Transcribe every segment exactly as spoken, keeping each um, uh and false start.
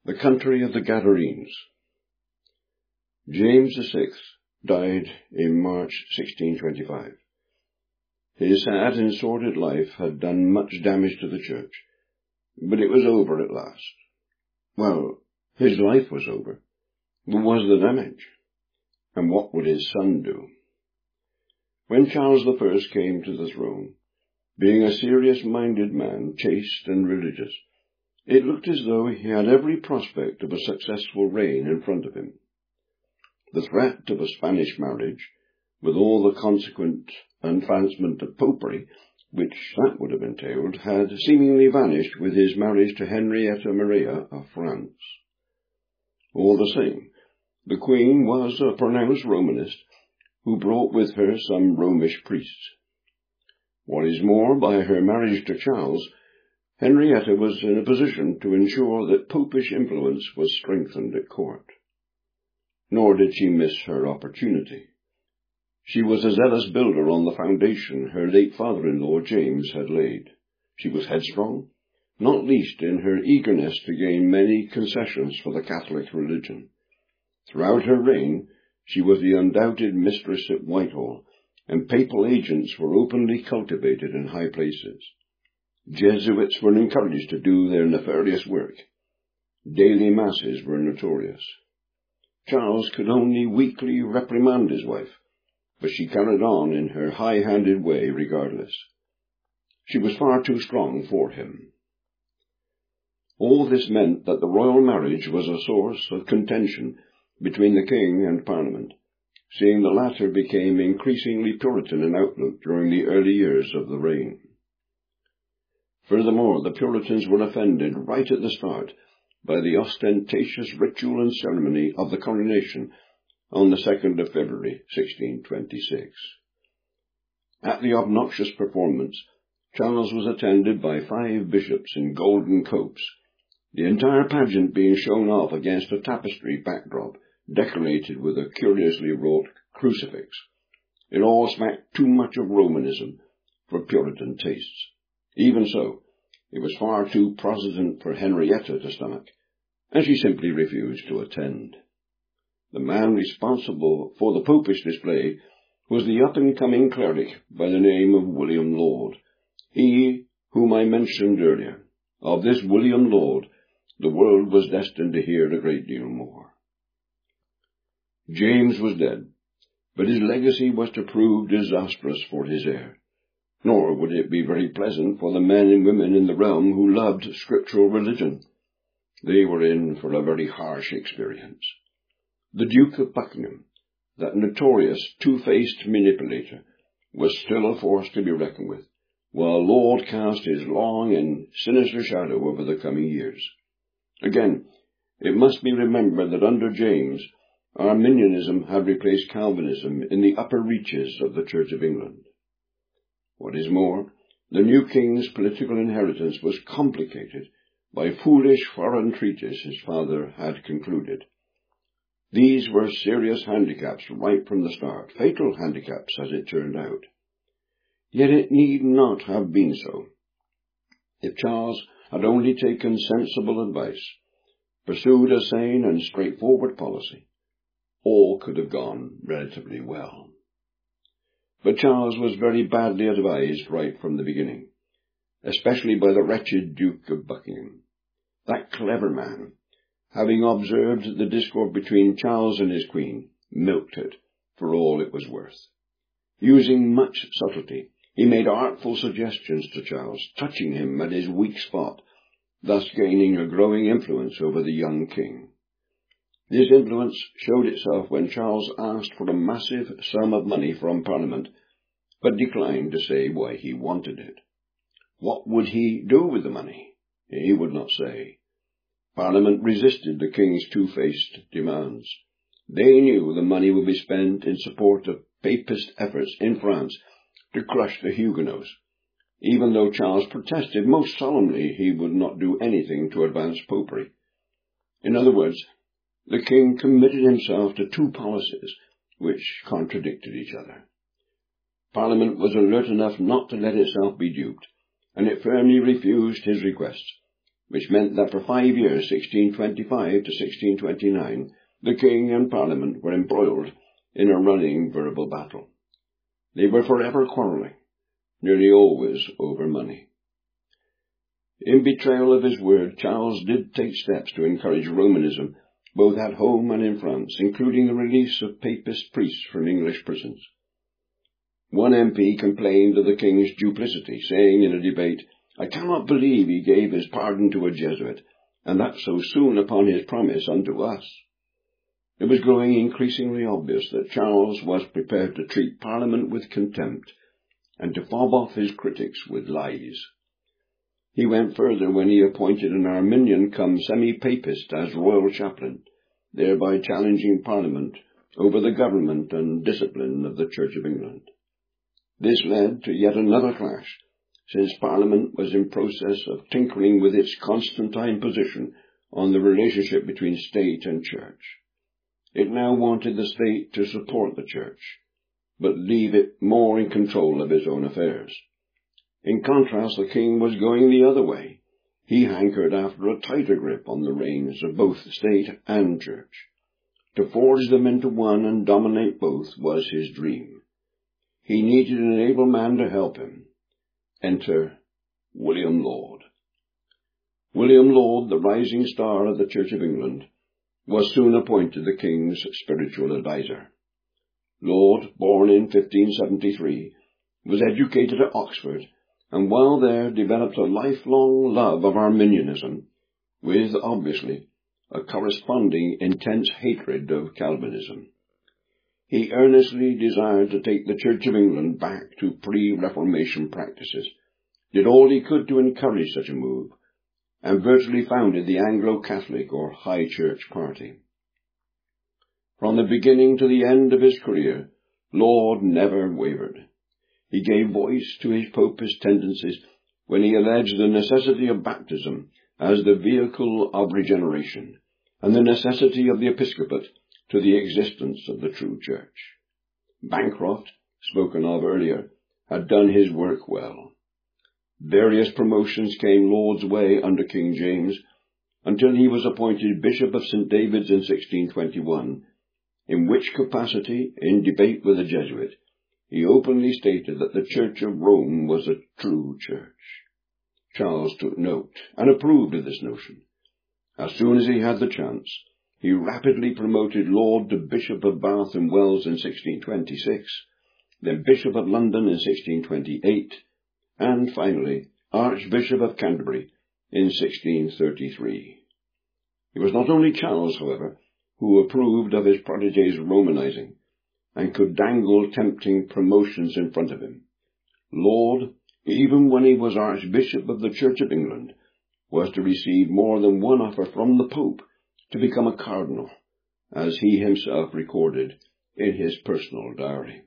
The country of the Gadarenes. James the Sixth died in March sixteen twenty-five. His sad and sordid life had done much damage to the church, but it was over at last. Well, his life was over. What was the damage? And what would his son do? When Charles the First came to the throne, being a serious-minded man, chaste and religious, it looked as though he had every prospect of a successful reign in front of him. The threat of a Spanish marriage, with all the consequent advancement of popery, which that would have entailed, had seemingly vanished with his marriage to Henrietta Maria of France. All the same, the Queen was a pronounced Romanist, who brought with her some Romish priests. What is more, by her marriage to Charles, Henrietta was in a position to ensure that popish influence was strengthened at court. Nor did she miss her opportunity. She was a zealous builder on the foundation her late father-in-law James had laid. She was headstrong, not least in her eagerness to gain many concessions for the Catholic religion. Throughout her reign, she was the undoubted mistress at Whitehall, and papal agents were openly cultivated in high places. Jesuits were encouraged to do their nefarious work. Daily masses were notorious. Charles could only weakly reprimand his wife, but she carried on in her high-handed way regardless. She was far too strong for him. All this meant that the royal marriage was a source of contention between the king and Parliament, seeing the latter became increasingly Puritan in outlook during the early years of the reign. Furthermore, the Puritans were offended right at the start by the ostentatious ritual and ceremony of the coronation on the second of February, sixteen twenty-six. At the obnoxious performance, Charles was attended by five bishops in golden copes, the entire pageant being shown off against a tapestry backdrop decorated with a curiously wrought crucifix. It all smacked too much of Romanism for Puritan tastes. Even so, it was far too Protestant for Henrietta to stomach, and she simply refused to attend. The man responsible for the popish display was the up-and-coming cleric by the name of William Laud, he whom I mentioned earlier. Of this William Laud, the world was destined to hear a great deal more. James was dead, but his legacy was to prove disastrous for his heir. Nor would it be very pleasant for the men and women in the realm who loved scriptural religion. They were in for a very harsh experience. The Duke of Buckingham, that notorious two-faced manipulator, was still a force to be reckoned with, while Laud cast his long and sinister shadow over the coming years. Again, it must be remembered that under James, Arminianism had replaced Calvinism in the upper reaches of the Church of England. What is more, the new king's political inheritance was complicated by foolish foreign treaties his father had concluded. These were serious handicaps right from the start, fatal handicaps as it turned out. Yet it need not have been so. If Charles had only taken sensible advice, pursued a sane and straightforward policy, all could have gone relatively well. But Charles was very badly advised right from the beginning, especially by the wretched Duke of Buckingham. That clever man, having observed the discord between Charles and his queen, milked it for all it was worth. Using much subtlety, he made artful suggestions to Charles, touching him at his weak spot, thus gaining a growing influence over the young king. This influence showed itself when Charles asked for a massive sum of money from Parliament, but declined to say why he wanted it. What would he do with the money? He would not say. Parliament resisted the king's two-faced demands. They knew the money would be spent in support of papist efforts in France to crush the Huguenots, even though Charles protested most solemnly he would not do anything to advance popery. In other words, the king committed himself to two policies which contradicted each other. Parliament was alert enough not to let itself be duped, and it firmly refused his requests, which meant that for five years, sixteen twenty-five to sixteen twenty-nine, the king and parliament were embroiled in a running verbal battle. They were forever quarrelling, nearly always over money. In betrayal of his word, Charles did take steps to encourage Romanism, both at home and in France, including the release of papist priests from English prisons. One M P complained of the king's duplicity, saying in a debate, "I cannot believe he gave his pardon to a Jesuit, and that so soon upon his promise unto us." It was growing increasingly obvious that Charles was prepared to treat Parliament with contempt and to fob off his critics with lies. He went further when he appointed an Arminian come semi-papist as royal chaplain, thereby challenging Parliament over the government and discipline of the Church of England. This led to yet another clash, since Parliament was in process of tinkering with its Constantine position on the relationship between state and church. It now wanted the state to support the church, but leave it more in control of its own affairs. In contrast, the king was going the other way. He hankered after a tighter grip on the reins of both state and church. To forge them into one and dominate both was his dream. He needed an able man to help him. Enter William Laud. William Laud, the rising star of the Church of England, was soon appointed the king's spiritual adviser. Laud, born in fifteen seventy-three, was educated at Oxford, and while there developed a lifelong love of Arminianism, with, obviously, a corresponding intense hatred of Calvinism. He earnestly desired to take the Church of England back to pre-Reformation practices, did all he could to encourage such a move, and virtually founded the Anglo-Catholic or High Church party. From the beginning to the end of his career, Laud never wavered. He gave voice to his popist tendencies when he alleged the necessity of baptism as the vehicle of regeneration, and the necessity of the episcopate to the existence of the true church. Bancroft, spoken of earlier, had done his work well. Various promotions came Laud's way under King James, until he was appointed Bishop of Saint David's in sixteen twenty-one, in which capacity, in debate with a Jesuit, he openly stated that the Church of Rome was a true church. Charles took note and approved of this notion. As soon as he had the chance, he rapidly promoted Laud to Bishop of Bath and Wells in sixteen twenty-six, then Bishop of London in sixteen twenty-eight, and finally Archbishop of Canterbury in sixteen thirty-three. It was not only Charles, however, who approved of his protege's Romanizing, and could dangle tempting promotions in front of him. Laud, even when he was Archbishop of the Church of England, was to receive more than one offer from the Pope to become a cardinal, as he himself recorded in his personal diary.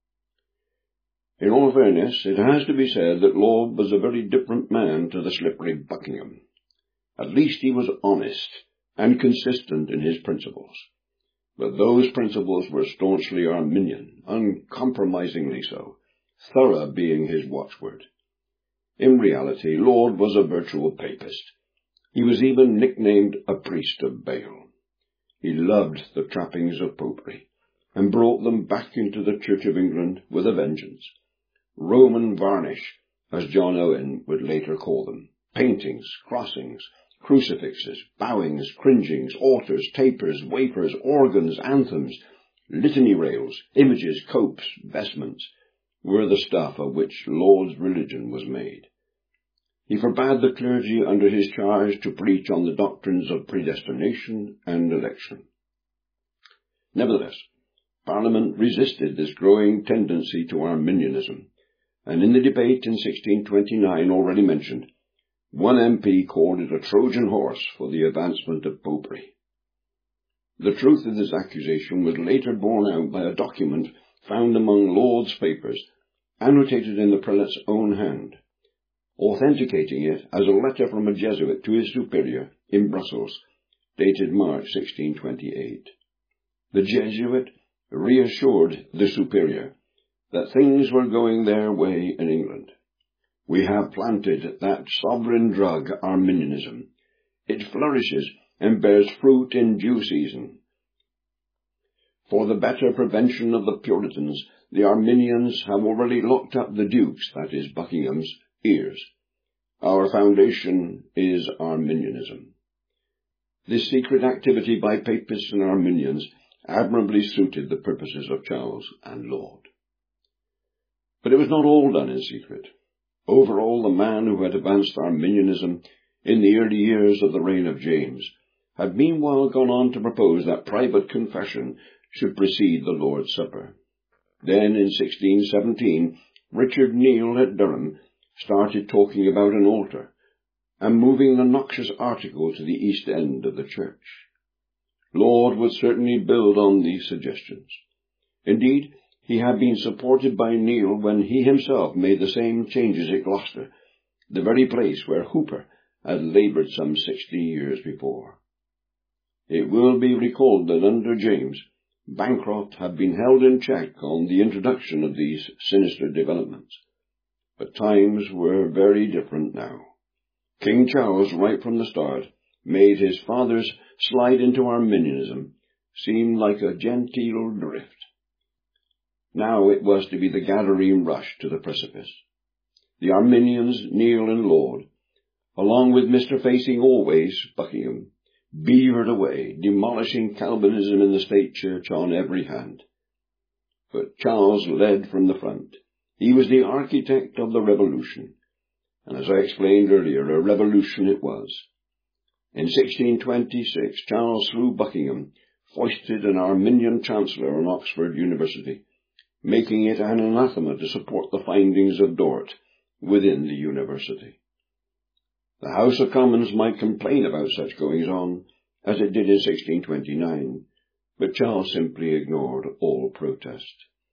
In all fairness, it has to be said that Laud was a very different man to the slippery Buckingham. At least he was honest and consistent in his principles. But those principles were staunchly Arminian, uncompromisingly so, thorough being his watchword. In reality, Laud was a virtual papist. He was even nicknamed a priest of Baal. He loved the trappings of popery, and brought them back into the Church of England with a vengeance. Roman varnish, as John Owen would later call them, paintings, crossings, crucifixes, bowings, cringings, altars, tapers, wafers, organs, anthems, litany rails, images, copes, vestments, were the stuff of which Laud's religion was made. He forbade the clergy under his charge to preach on the doctrines of predestination and election. Nevertheless, Parliament resisted this growing tendency to Arminianism, and in the debate in sixteen twenty-nine already mentioned, one M P called it a Trojan horse for the advancement of popery. The truth of this accusation was later borne out by a document found among Laud's papers, annotated in the prelate's own hand, authenticating it as a letter from a Jesuit to his superior in Brussels, dated March sixteen twenty-eight. The Jesuit reassured the superior that things were going their way in England. We have planted that sovereign drug, Arminianism, It flourishes and bears fruit in due season. For the better prevention of the Puritans, the Arminians have already locked up the Duke's, that is, Buckingham's, ears. Our foundation is Arminianism. This secret activity by Papists and Arminians admirably suited the purposes of Charles and Laud. But it was not all done in secret. Overall, the man who had advanced Arminianism in the early years of the reign of James had meanwhile gone on to propose that private confession should precede the Lord's Supper. Then, in sixteen seventeen, Richard Neile at Durham started talking about an altar, and moving the noxious article to the east end of the church. Laud would certainly build on these suggestions. Indeed, he had been supported by Neile when he himself made the same changes at Gloucester, the very place where Hooper had laboured some sixty years before. It will be recalled that under James, Bancroft had been held in check on the introduction of these sinister developments. But times were very different now. King Charles, right from the start, made his father's slide into Arminianism seem like a genteel drift. Now it was to be the Gadarene rush to the precipice. The Arminians, Neile and Laud, along with Mister Facing Always, Buckingham, beavered away, demolishing Calvinism in the State Church on every hand. But Charles led from the front. He was the architect of the revolution, and as I explained earlier, a revolution it was. In sixteen twenty-six, Charles, through Buckingham, foisted an Arminian chancellor on Oxford University, making it an anathema to support the findings of Dort within the university. The House of Commons might complain about such goings-on, as it did in sixteen twenty-nine, but Charles simply ignored all protest.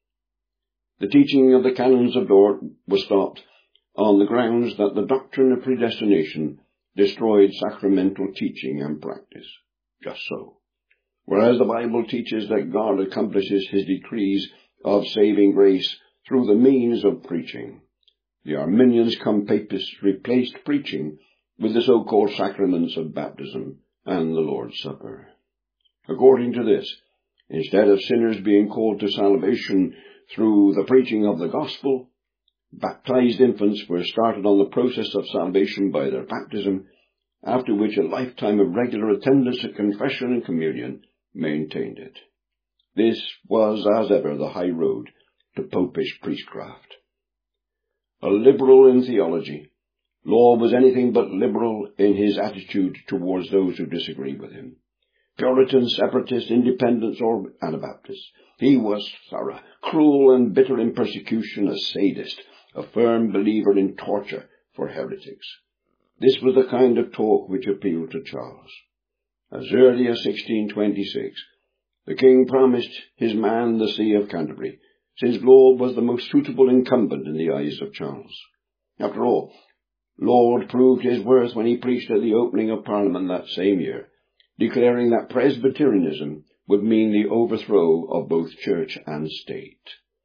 The teaching of the canons of Dort was stopped on the grounds that the doctrine of predestination destroyed sacramental teaching and practice. Just so. Whereas the Bible teaches that God accomplishes his decrees of saving grace through the means of preaching, the Arminians cum Papists replaced preaching with the so-called sacraments of baptism and the Lord's Supper. According to this, instead of sinners being called to salvation through the preaching of the gospel, baptized infants were started on the process of salvation by their baptism, after which a lifetime of regular attendance at confession and communion maintained it. This was, as ever, the high road to popish priestcraft. A liberal in theology, Laud was anything but liberal in his attitude towards those who disagreed with him. Puritan, separatist, independents, or Anabaptists, he was thorough, cruel and bitter in persecution, a sadist, a firm believer in torture for heretics. This was the kind of talk which appealed to Charles. As early as sixteen twenty-six, the king promised his man the See of Canterbury, since Laud was the most suitable incumbent in the eyes of Charles. After all, Laud proved his worth when he preached at the opening of Parliament that same year, declaring that Presbyterianism would mean the overthrow of both church and state.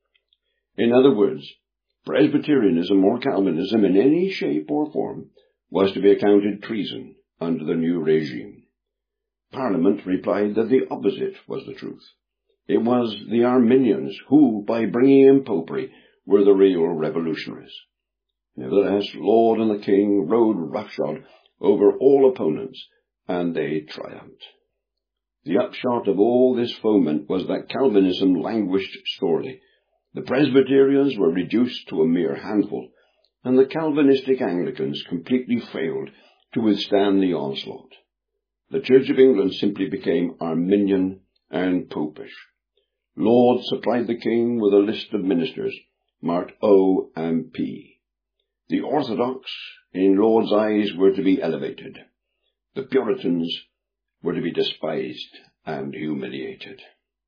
In other words, Presbyterianism or Calvinism in any shape or form was to be accounted treason under the new regime. Parliament replied that the opposite was the truth. It was the Arminians who, by bringing in popery, were the real revolutionaries. Nevertheless, Laud and the king rode roughshod over all opponents, and they triumphed. The upshot of all this foment was that Calvinism languished sorely. The Presbyterians were reduced to a mere handful, and the Calvinistic Anglicans completely failed to withstand the onslaught. The Church of England simply became Arminian and Popish. Laud supplied the king with a list of ministers, marked O and P. The Orthodox, in Laud's eyes, were to be elevated. The Puritans were to be despised and humiliated.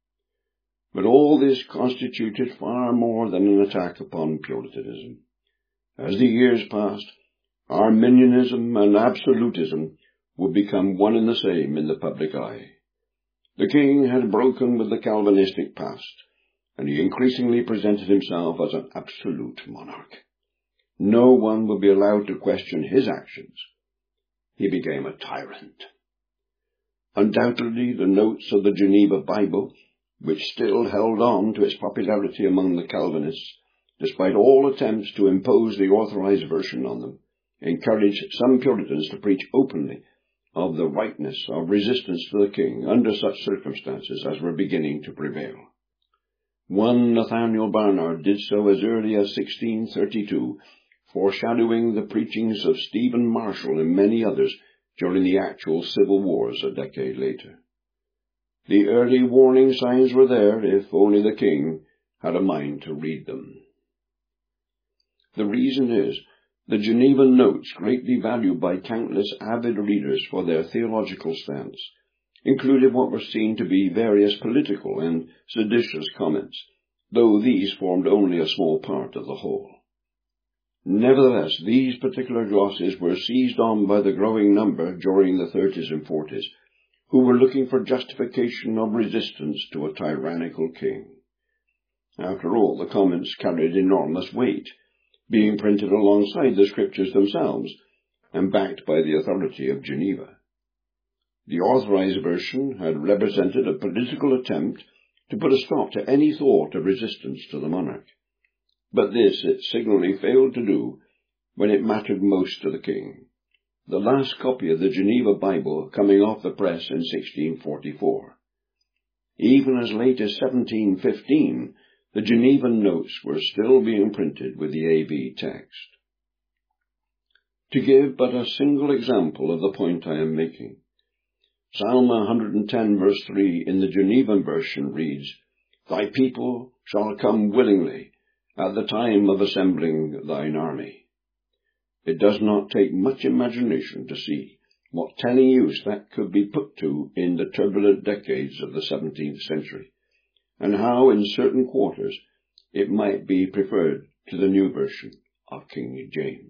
But all this constituted far more than an attack upon Puritanism. As the years passed, Arminianism and absolutism would become one and the same in the public eye. The king had broken with the Calvinistic past, and he increasingly presented himself as an absolute monarch. No one would be allowed to question his actions. he became a tyrant. Undoubtedly, the notes of the Geneva Bible, which still held on to its popularity among the Calvinists, despite all attempts to impose the authorized version on them, encouraged some Puritans to preach openly of the rightness of resistance to the king under such circumstances as were beginning to prevail. One Nathaniel Barnard did so as early as sixteen thirty-two, foreshadowing the preachings of Stephen Marshall and many others during the actual civil wars a decade later. The early warning signs were there if only the king had a mind to read them. The reason is, the Geneva Notes, greatly valued by countless avid readers for their theological stance, included what were seen to be various political and seditious comments, though these formed only a small part of the whole. Nevertheless, these particular glosses were seized on by the growing number during the thirties and forties, who were looking for justification of resistance to a tyrannical king. After all, the comments carried enormous weight, being printed alongside the scriptures themselves, and backed by the authority of Geneva. The authorized version had represented a political attempt to put a stop to any thought of resistance to the monarch. But this it signally failed to do when it mattered most to the king, the last copy of the Geneva Bible coming off the press in sixteen forty-four. Even as late as seventeen fifteen, the Genevan Notes were still being printed with the A B text. To give but a single example of the point I am making, Psalm one hundred ten verse three in the Genevan version reads, "Thy people shall come willingly at the time of assembling thine army." It does not take much imagination to see what telling use that could be put to in the turbulent decades of the seventeenth century, and how in certain quarters it might be preferred to the new version of King James.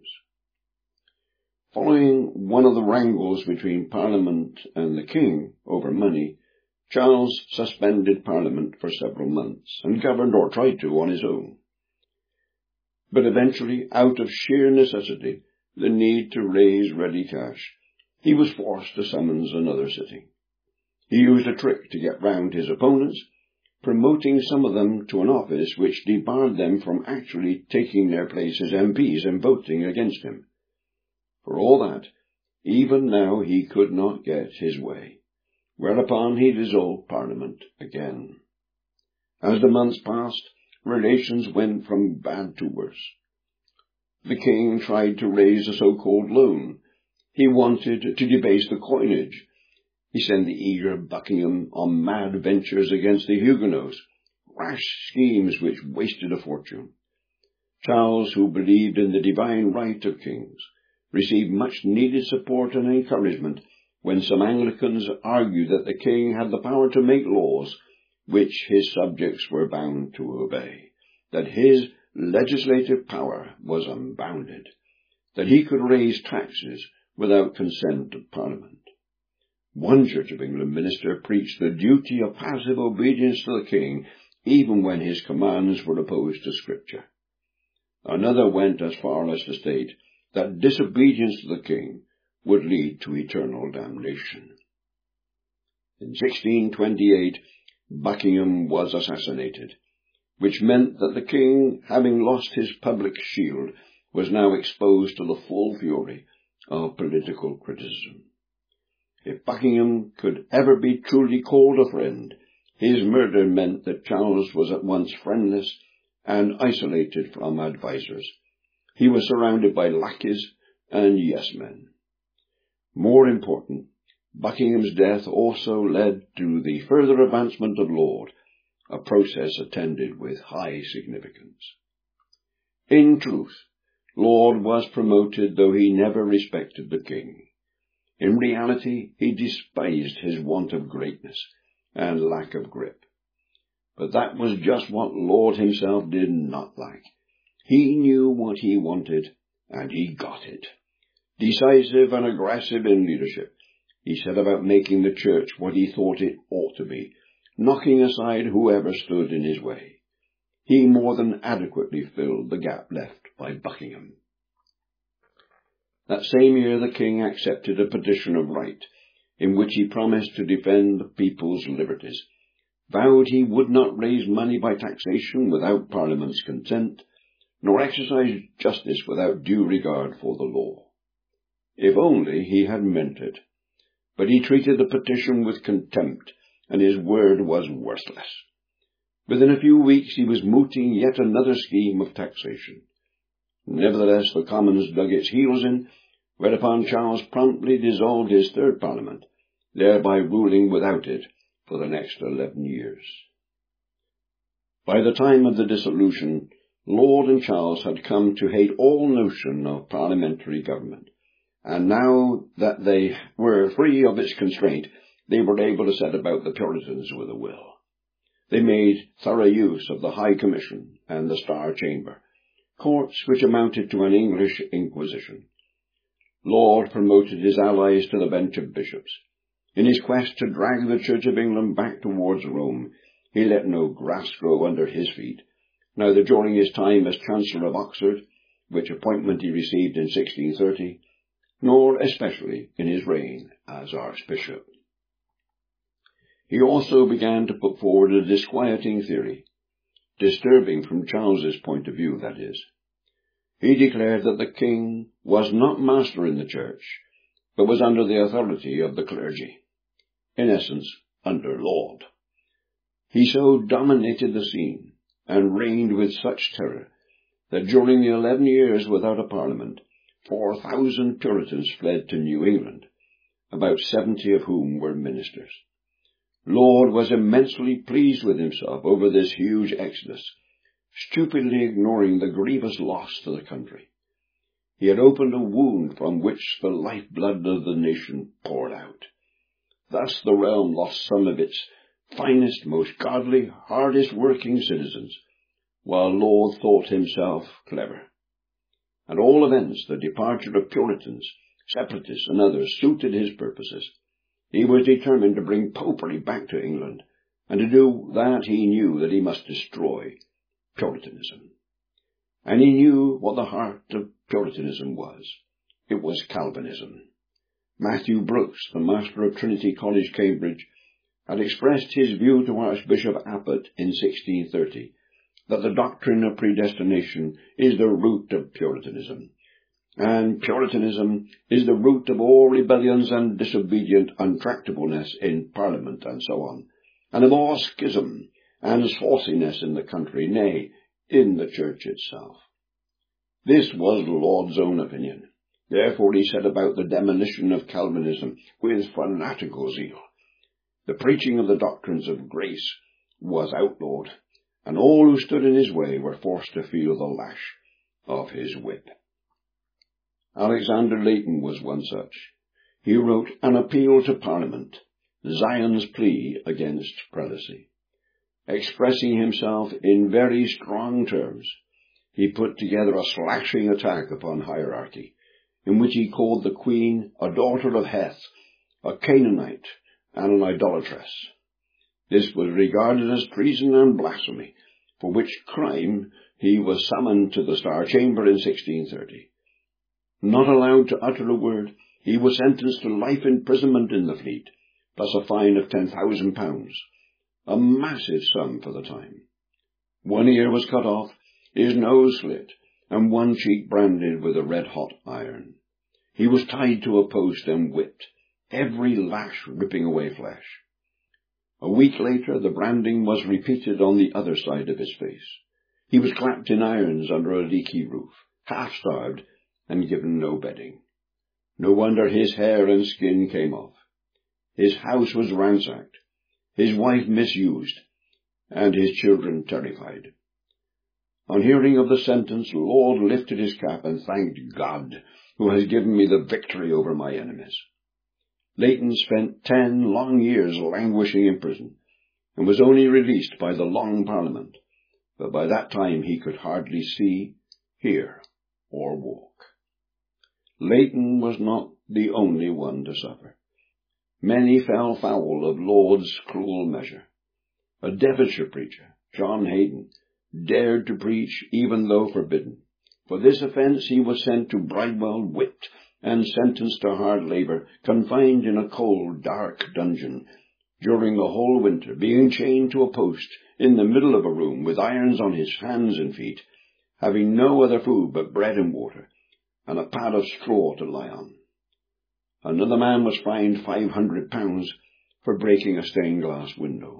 Following one of the wrangles between Parliament and the king over money, Charles suspended Parliament for several months and governed, or tried to, on his own. But eventually, out of sheer necessity, the need to raise ready cash, he was forced to summons another sitting. He used a trick to get round his opponents, promoting some of them to an office which debarred them from actually taking their place as M Ps and voting against him. For all that, even now he could not get his way, whereupon he dissolved Parliament again. As the months passed, relations went from bad to worse. The king tried to raise a so-called loan. He wanted to debase the coinage. He sent the eager Buckingham on mad ventures against the Huguenots, rash schemes which wasted a fortune. Charles, who believed in the divine right of kings, received much needed support and encouragement when some Anglicans argued that the king had the power to make laws which his subjects were bound to obey, that his legislative power was unbounded, that he could raise taxes without consent of Parliament. One Church of England minister preached the duty of passive obedience to the king even when his commands were opposed to Scripture. Another went as far as to state that disobedience to the king would lead to eternal damnation. In sixteen twenty-eight, Buckingham was assassinated, which meant that the king, having lost his public shield, was now exposed to the full fury of political criticism. If Buckingham could ever be truly called a friend, his murder meant that Charles was at once friendless and isolated from advisers. He was surrounded by lackeys and yes-men. More important, Buckingham's death also led to the further advancement of Laud, a process attended with high significance. In truth, Laud was promoted though he never respected the king. In reality, he despised his want of greatness and lack of grip. But that was just what Laud himself did not like. He knew what he wanted, and he got it. Decisive and aggressive in leadership, he set about making the church what he thought it ought to be, knocking aside whoever stood in his way. He more than adequately filled the gap left by Buckingham. That same year the king accepted a petition of right, in which he promised to defend the people's liberties, vowed he would not raise money by taxation without Parliament's consent, nor exercise justice without due regard for the law. If only he had meant it. But he treated the petition with contempt, and his word was worthless. Within a few weeks he was mooting yet another scheme of taxation. Nevertheless, the Commons dug its heels in, whereupon Charles promptly dissolved his third Parliament, thereby ruling without it for the next eleven years. By the time of the dissolution, Laud and Charles had come to hate all notion of parliamentary government, and now that they were free of its constraint, they were able to set about the Puritans with a will. They made thorough use of the High Commission and the Star Chamber, courts which amounted to an English Inquisition. Laud promoted his allies to the bench of bishops. In his quest to drag the Church of England back towards Rome, he let no grass grow under his feet, neither during his time as Chancellor of Oxford, which appointment he received in sixteen thirty, nor especially in his reign as Archbishop. He also began to put forward a disquieting theory, disturbing from Charles's point of view, that is. He declared that the king was not master in the church, but was under the authority of the clergy, in essence, under Laud. He so dominated the scene, and reigned with such terror, that during the eleven years without a parliament, four thousand Puritans fled to New England, about seventy of whom were ministers. Laud was immensely pleased with himself over this huge exodus, stupidly ignoring the grievous loss to the country. He had opened a wound from which the lifeblood of the nation poured out. Thus the realm lost some of its finest, most godly, hardest-working citizens, while Laud thought himself clever. At all events, the departure of Puritans, Separatists, and others suited his purposes. He was determined to bring popery back to England, and to do that he knew that he must destroy Puritanism. And he knew what the heart of Puritanism was. It was Calvinism. Matthew Brooks, the master of Trinity College, Cambridge, had expressed his view to Archbishop Appert in sixteen thirty, that the doctrine of predestination is the root of Puritanism, and Puritanism is the root of all rebellions and disobedient untractableness in Parliament and so on, and of all schism and sauciness in the country, nay, in the Church itself. This was Laud's own opinion. Therefore he set about the demolition of Calvinism with fanatical zeal. The preaching of the doctrines of grace was outlawed, and all who stood in his way were forced to feel the lash of his whip. Alexander Leighton was one such. He wrote An Appeal to Parliament, Zion's Plea Against Prelacy. Expressing himself in very strong terms, he put together a slashing attack upon hierarchy, in which he called the Queen a daughter of Heth, a Canaanite, and an idolatress. This was regarded as treason and blasphemy, for which crime he was summoned to the Star Chamber in sixteen thirty. Not allowed to utter a word, he was sentenced to life imprisonment in the Fleet, plus a fine of ten thousand pounds, a massive sum for the time. One ear was cut off, his nose slit, and one cheek branded with a red-hot iron. He was tied to a post and whipped, every lash ripping away flesh. A week later, the branding was repeated on the other side of his face. He was clapped in irons under a leaky roof, half-starved, and given no bedding. No wonder his hair and skin came off. His house was ransacked, his wife misused, and his children terrified. On hearing of the sentence, Laud lifted his cap and thanked God, who has given me the victory over my enemies. Leighton spent ten long years languishing in prison, and was only released by the Long Parliament, but by that time he could hardly see, hear, or walk. Leighton was not the only one to suffer. Many fell foul of Laud's cruel measure. A Devonshire preacher, John Hayden, dared to preach even though forbidden. For this offence he was sent to Bridewell whipped, and sentenced to hard labour, confined in a cold, dark dungeon during the whole winter, being chained to a post in the middle of a room with irons on his hands and feet, having no other food but bread and water, and a pad of straw to lie on. Another man was fined five hundred pounds for breaking a stained glass window.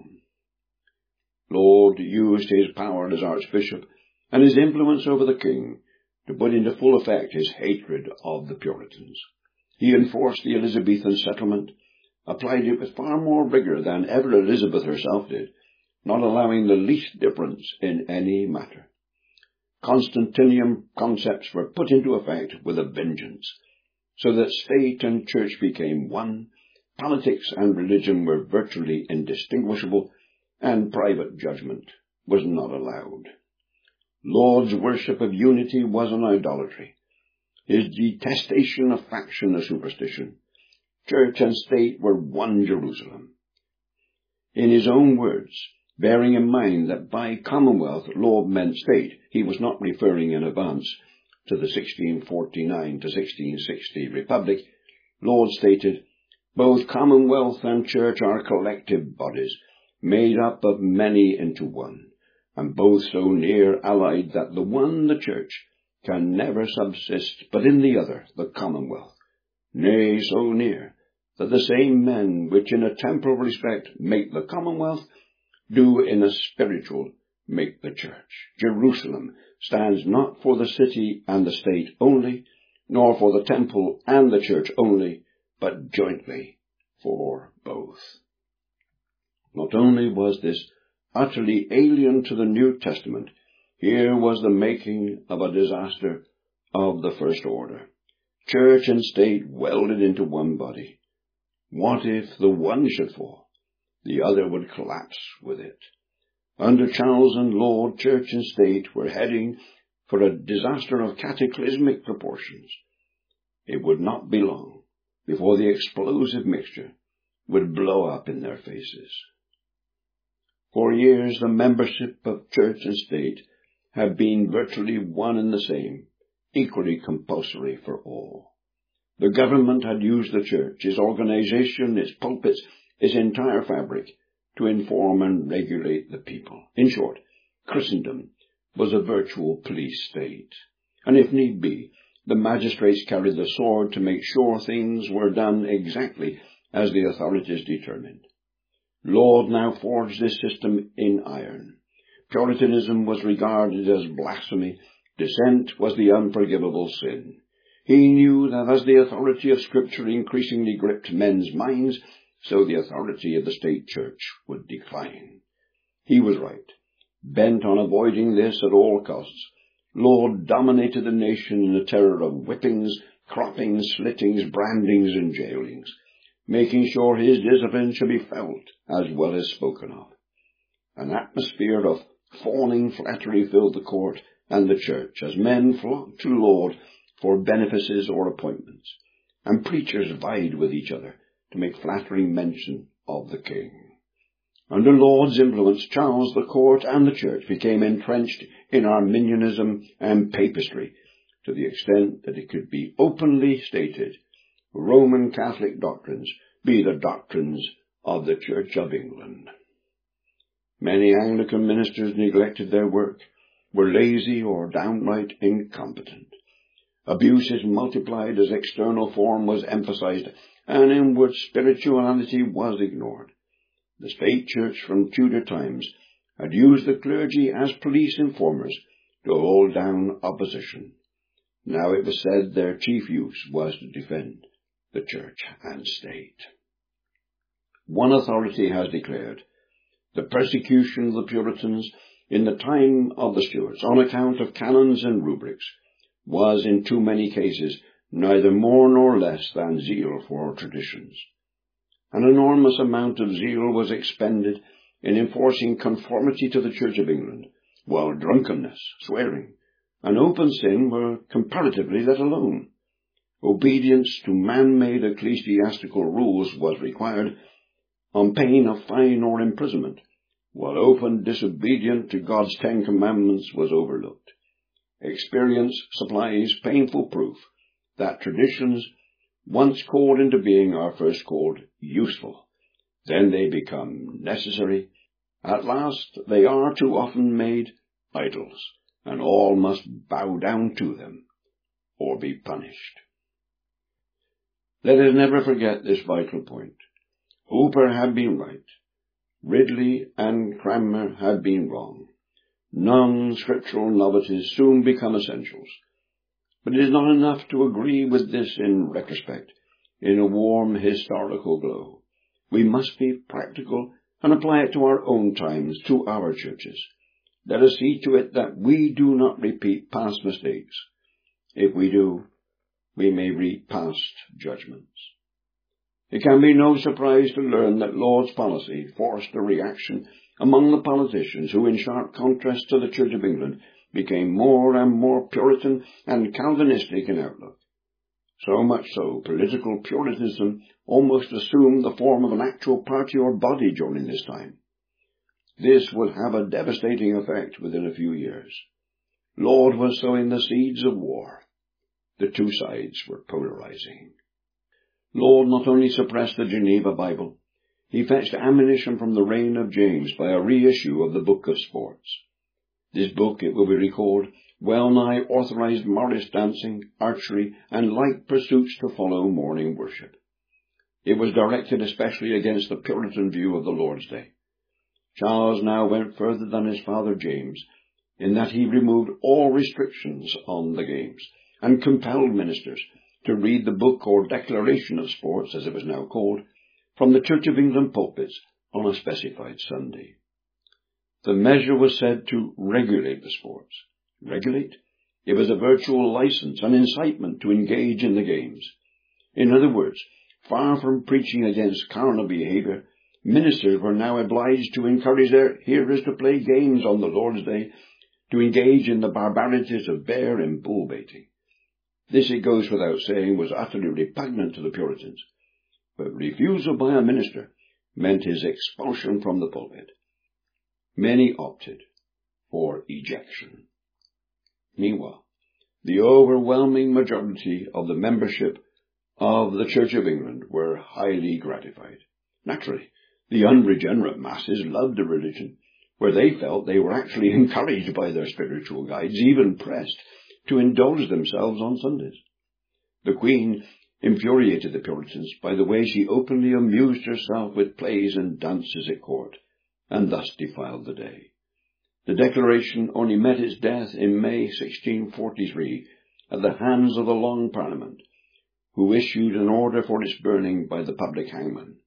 Laud used his power as Archbishop and his influence over the king to put into full effect his hatred of the Puritans. He enforced the Elizabethan settlement, applied it with far more vigour than ever Elizabeth herself did, not allowing the least difference in any matter. Constantinian concepts were put into effect with a vengeance, so that state and church became one, politics and religion were virtually indistinguishable, and private judgment was not allowed. Laud's worship of unity was an idolatry, his detestation of faction a superstition. Church and state were one Jerusalem. In his own words, bearing in mind that by Commonwealth Laud meant state, he was not referring in advance to the sixteen forty-nine to sixteen sixty Republic, Laud stated, "Both Commonwealth and Church are collective bodies, made up of many into one, and both so near allied that the one, the Church, can never subsist but in the other, the Commonwealth, nay, so near, that the same men which in a temporal respect make the Commonwealth, do in a spiritual make the Church. Jerusalem stands not for the city and the state only, nor for the temple and the church only, but jointly for both." Not only was this utterly alien to the New Testament, here was the making of a disaster of the first order. Church and state welded into one body. What if the one should fall? The other would collapse with it. Under Charles and Laud, church and state were heading for a disaster of cataclysmic proportions. It would not be long before the explosive mixture would blow up in their faces. For years, the membership of church and state had been virtually one and the same, equally compulsory for all. The government had used the church, its organization, its pulpits, its entire fabric, to inform and regulate the people. In short, Christendom was a virtual police state, and if need be, the magistrates carried the sword to make sure things were done exactly as the authorities determined. Laud now forged this system in iron. Puritanism was regarded as blasphemy. Dissent was the unforgivable sin. He knew that as the authority of Scripture increasingly gripped men's minds, so the authority of the state church would decline. He was right. Bent on avoiding this at all costs, Laud dominated the nation in a terror of whippings, croppings, slittings, brandings, and jailings, making sure his discipline should be felt as well as spoken of. An atmosphere of fawning flattery filled the court and the church as men flocked to Laud for benefices or appointments, and preachers vied with each other to make flattering mention of the king. Under Laud's influence, Charles, the court, and the church became entrenched in Arminianism and papistry, to the extent that it could be openly stated, Roman Catholic doctrines be the doctrines of the Church of England. Many Anglican ministers neglected their work, were lazy or downright incompetent. Abuses multiplied as external form was emphasized, and inward spirituality was ignored. The state church from Tudor times had used the clergy as police informers to hold down opposition. Now it was said their chief use was to defend the church and state. One authority has declared the persecution of the Puritans in the time of the Stuarts, on account of canons and rubrics, was in too many cases neither more nor less than zeal for traditions. An enormous amount of zeal was expended in enforcing conformity to the Church of England, while drunkenness, swearing, and open sin were comparatively let alone. Obedience to man-made ecclesiastical rules was required, on pain of fine or imprisonment, while open disobedience to God's Ten Commandments was overlooked. Experience supplies painful proof that traditions, once called into being, are first called useful. Then they become necessary. At last they are too often made idols, and all must bow down to them, or be punished. Let us never forget this vital point. Hooper had been right. Ridley and Cranmer had been wrong. Non-scriptural novelties soon become essentials. But it is not enough to agree with this in retrospect, in a warm historical glow. We must be practical and apply it to our own times, to our churches. Let us see to it that we do not repeat past mistakes. If we do, we may reap past judgments. It can be no surprise to learn that Laud's policy forced a reaction among the politicians who, in sharp contrast to the Church of England, became more and more Puritan and Calvinistic in outlook. So much so, political Puritanism almost assumed the form of an actual party or body during this time. This would have a devastating effect within a few years. Laud was sowing the seeds of war. The two sides were polarizing. Laud not only suppressed the Geneva Bible, he fetched ammunition from the reign of James by a reissue of the Book of Sports. This book, it will be recalled, well nigh authorized morris dancing, archery, and light pursuits to follow morning worship. It was directed especially against the Puritan view of the Lord's Day. Charles now went further than his father James, in that he removed all restrictions on the games, and compelled ministers to read the book or declaration of sports, as it was now called, from the Church of England pulpits on a specified Sunday. The measure was said to regulate the sports. Regulate? It was a virtual license, an incitement to engage in the games. In other words, far from preaching against carnal behavior, ministers were now obliged to encourage their hearers to play games on the Lord's Day, to engage in the barbarities of bear and bull baiting. This, it goes without saying, was utterly repugnant to the Puritans, but refusal by a minister meant his expulsion from the pulpit. Many opted for ejection. Meanwhile, the overwhelming majority of the membership of the Church of England were highly gratified. Naturally, the unregenerate masses loved the religion, where they felt they were actually encouraged by their spiritual guides, even pressed to indulge themselves on Sundays. The Queen infuriated the Puritans by the way she openly amused herself with plays and dances at court, and thus defiled the day. The Declaration only met its death in May sixteen forty-three at the hands of the Long Parliament, who issued an order for its burning by the public hangman.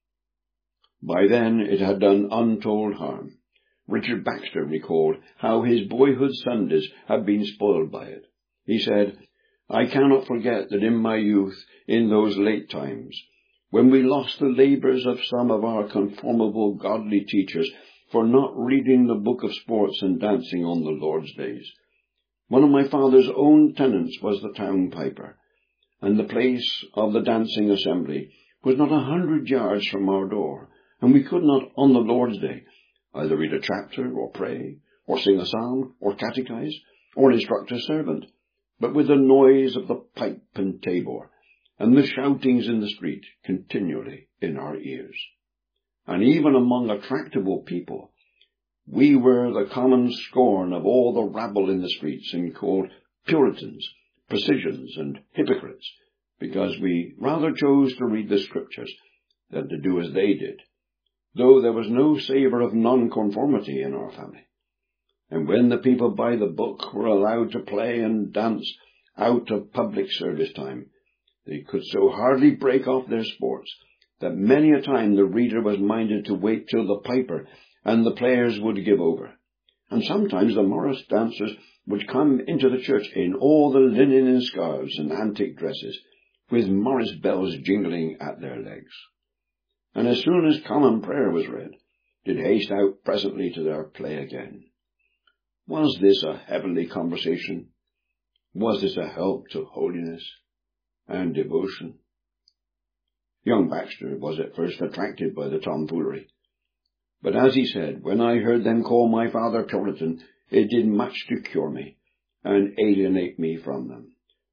By then it had done untold harm. Richard Baxter recalled how his boyhood Sundays had been spoiled by it. He said, "I cannot forget that in my youth, in those late times, when we lost the labours of some of our conformable godly teachers for not reading the Book of Sports and dancing on the Lord's days. One of my father's own tenants was the town piper, and the place of the dancing assembly was not a hundred yards from our door, and we could not, on the Lord's Day, either read a chapter, or pray, or sing a psalm, or catechize, or instruct a servant, but with the noise of the pipe and tabor, and the shoutings in the street continually in our ears. And even among a tractable people, we were the common scorn of all the rabble in the streets, and called Puritans, precisians, and hypocrites, because we rather chose to read the Scriptures than to do as they did, though there was no savour of nonconformity in our family. And when the people by the book were allowed to play and dance out of public service time, they could so hardly break off their sports that many a time the reader was minded to wait till the piper and the players would give over. And sometimes the morris dancers would come into the church in all the linen and scarves and antique dresses, with morris bells jingling at their legs. And as soon as common prayer was read, did haste out presently to their play again. Was this a heavenly conversation? Was this a help to holiness and devotion? Young Baxter was at first attracted by the tomfoolery, but as he said, when I heard them call my father Puritan, it did much to cure me, and alienate me from them.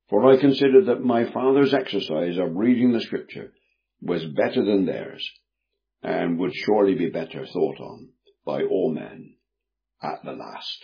For I considered that my father's exercise of reading the Scripture was better than theirs, and would surely be better thought on by all men at the last.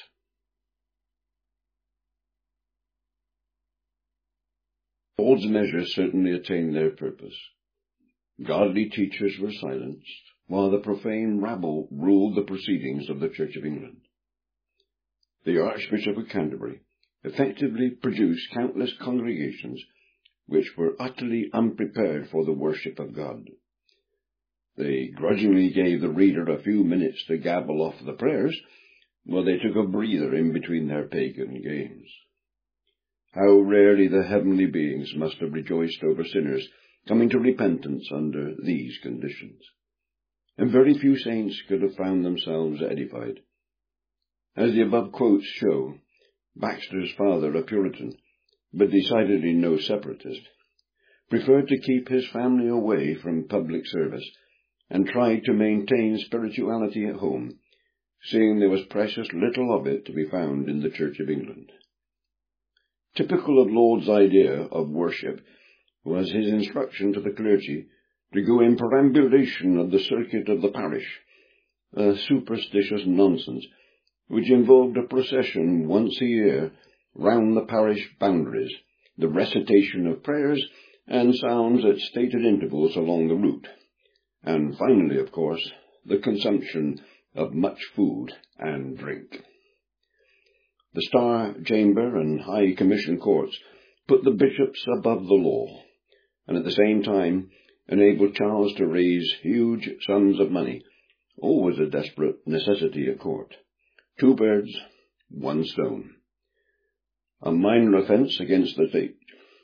Lord's measures certainly attained their purpose. Godly teachers were silenced, while the profane rabble ruled the proceedings of the Church of England. The Archbishop of Canterbury effectively produced countless congregations which were utterly unprepared for the worship of God. They grudgingly gave the reader a few minutes to gabble off the prayers, while they took a breather in between their pagan games. How rarely the heavenly beings must have rejoiced over sinners coming to repentance under these conditions. And very few saints could have found themselves edified. As the above quotes show, Baxter's father, a Puritan, but decidedly no separatist, preferred to keep his family away from public service and tried to maintain spirituality at home, seeing there was precious little of it to be found in the Church of England. Typical of Laud's idea of worship was his instruction to the clergy to go in perambulation of the circuit of the parish, a superstitious nonsense which involved a procession once a year round the parish boundaries, the recitation of prayers and psalms at stated intervals along the route, and finally, of course, the consumption of much food and drink. The Star Chamber and High Commission courts put the bishops above the law, and at the same time enabled Charles to raise huge sums of money, always a desperate necessity at court. Two birds, one stone. A minor offence against the state.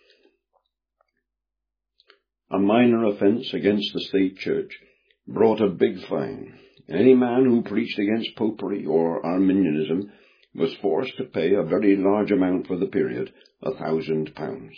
A minor offence against the state church brought a big fine. Any man who preached against popery or Arminianism was forced to pay a very large amount for the period, a thousand pounds.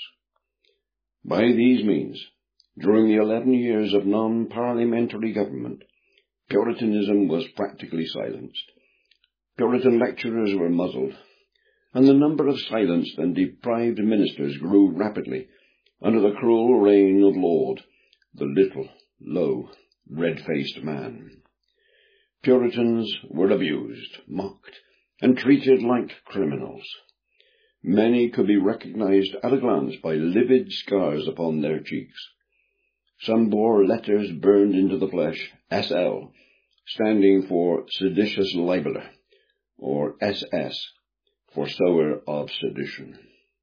By these means, during the eleven years of non-parliamentary government, Puritanism was practically silenced. Puritan lecturers were muzzled, and the number of silenced and deprived ministers grew rapidly under the cruel reign of Laud, the little, low, red-faced man. Puritans were abused, mocked, and treated like criminals. Many could be recognized at a glance by livid scars upon their cheeks. Some bore letters burned into the flesh, S L, standing for seditious libeller, or S S, for sower of sedition.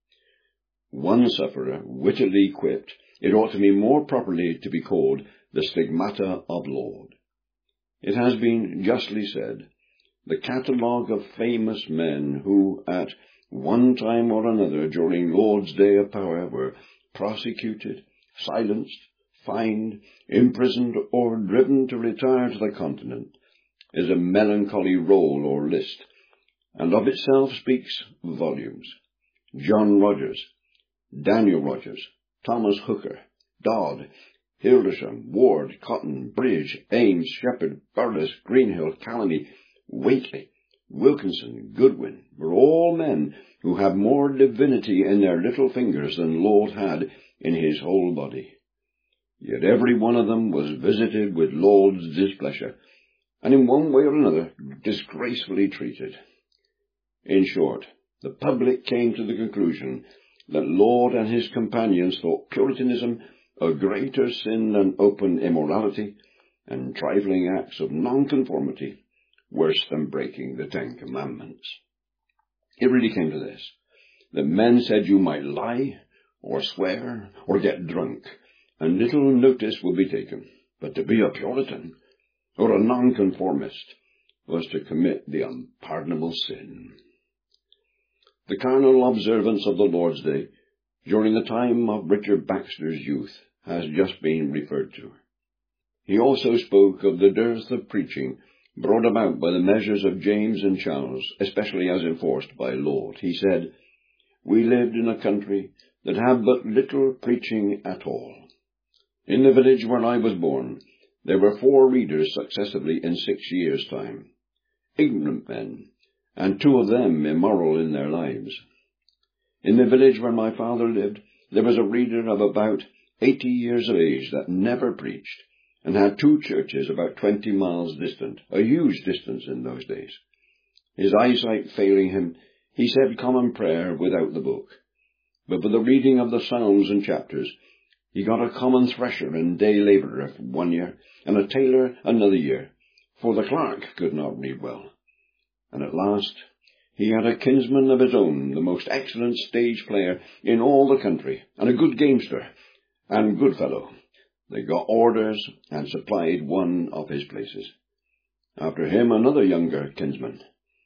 One sufferer wittily quipped, it ought to be more properly to be called the stigmata of Laud. It has been justly said, the catalogue of famous men who, at one time or another during Laud's day of power, were prosecuted, silenced, fined, imprisoned, or driven to retire to the continent, is a melancholy roll or list, and of itself speaks volumes. John Rogers, Daniel Rogers, Thomas Hooker, Dodd, Hildersham, Ward, Cotton, Bridge, Ames, Shepherd, Burles, Greenhill, Calamy, Whately, Wilkinson, Goodwin were all men who had more divinity in their little fingers than Laud had in his whole body. Yet every one of them was visited with Laud's displeasure, and in one way or another disgracefully treated. In short, the public came to the conclusion that Laud and his companions thought Puritanism a greater sin than open immorality, and trifling acts of nonconformity worse than breaking the Ten Commandments. It really came to this, that men said you might lie, or swear, or get drunk, and little notice would be taken, but to be a Puritan, or a nonconformist, was to commit the unpardonable sin. The carnal observance of the Lord's Day, during the time of Richard Baxter's youth, has just been referred to. He also spoke of the dearth of preaching brought about by the measures of James and Charles, especially as enforced by Laud. He said, "We lived in a country that had but little preaching at all. In the village where I was born, there were four readers successively in six years' time, ignorant men, and two of them immoral in their lives. In the village where my father lived, there was a reader of about eighty years of age that never preached, and had two churches about twenty miles distant, a huge distance in those days. His eyesight failing him, he said common prayer without the book. But for the reading of the Psalms and chapters, he got a common thresher and day labourer one year, and a tailor another year, for the clerk could not read well. And at last he had a kinsman of his own, the most excellent stage player in all the country, and a good gamester, and good fellow. They got orders, and supplied one of his places. After him another younger kinsman,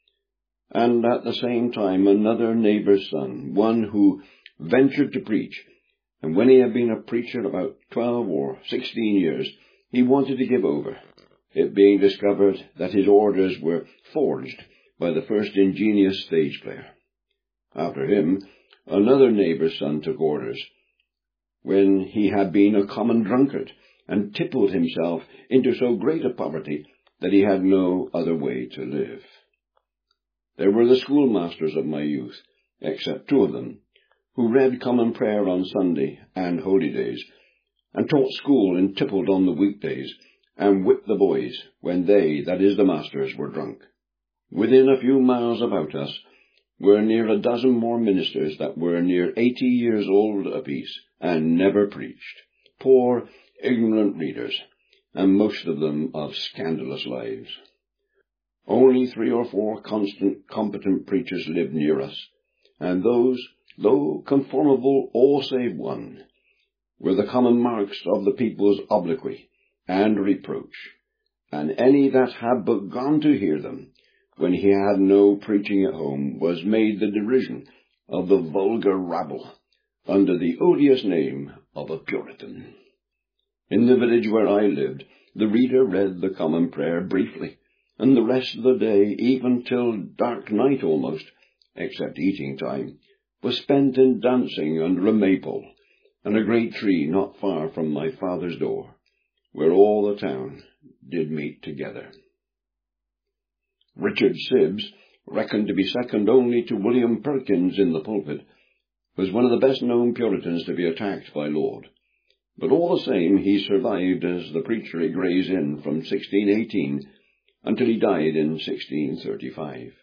and at the same time another neighbour's son, one who ventured to preach, and when he had been a preacher about twelve or sixteen years, he wanted to give over, it being discovered that his orders were forged by the first ingenious stage player. After him, another neighbour's son took orders, when he had been a common drunkard, and tippled himself into so great a poverty that he had no other way to live. There were the schoolmasters of my youth, except two of them, who read common prayer on Sunday and holy days, and taught school and tippled on the weekdays, and whipped the boys when they, that is the masters, were drunk. Within a few miles about us were near a dozen more ministers that were near eighty years old apiece, and never preached, poor, ignorant readers, and most of them of scandalous lives. Only three or four constant, competent preachers lived near us, and those, though conformable all save one, were the common marks of the people's obloquy and reproach, and any that had but gone to hear them, when he had no preaching at home, was made the derision of the vulgar rabble, under the odious name of a Puritan. In the village where I lived, the reader read the common prayer briefly, and the rest of the day, even till dark night almost, except eating time, was spent in dancing under a maypole, and a great tree not far from my father's door, where all the town did meet together. Richard Sibbs, reckoned to be second only to William Perkins in the pulpit, was one of the best-known Puritans to be attacked by Laud. But all the same, he survived as the preacher at Gray's Inn from sixteen eighteen until he died in sixteen thirty-five.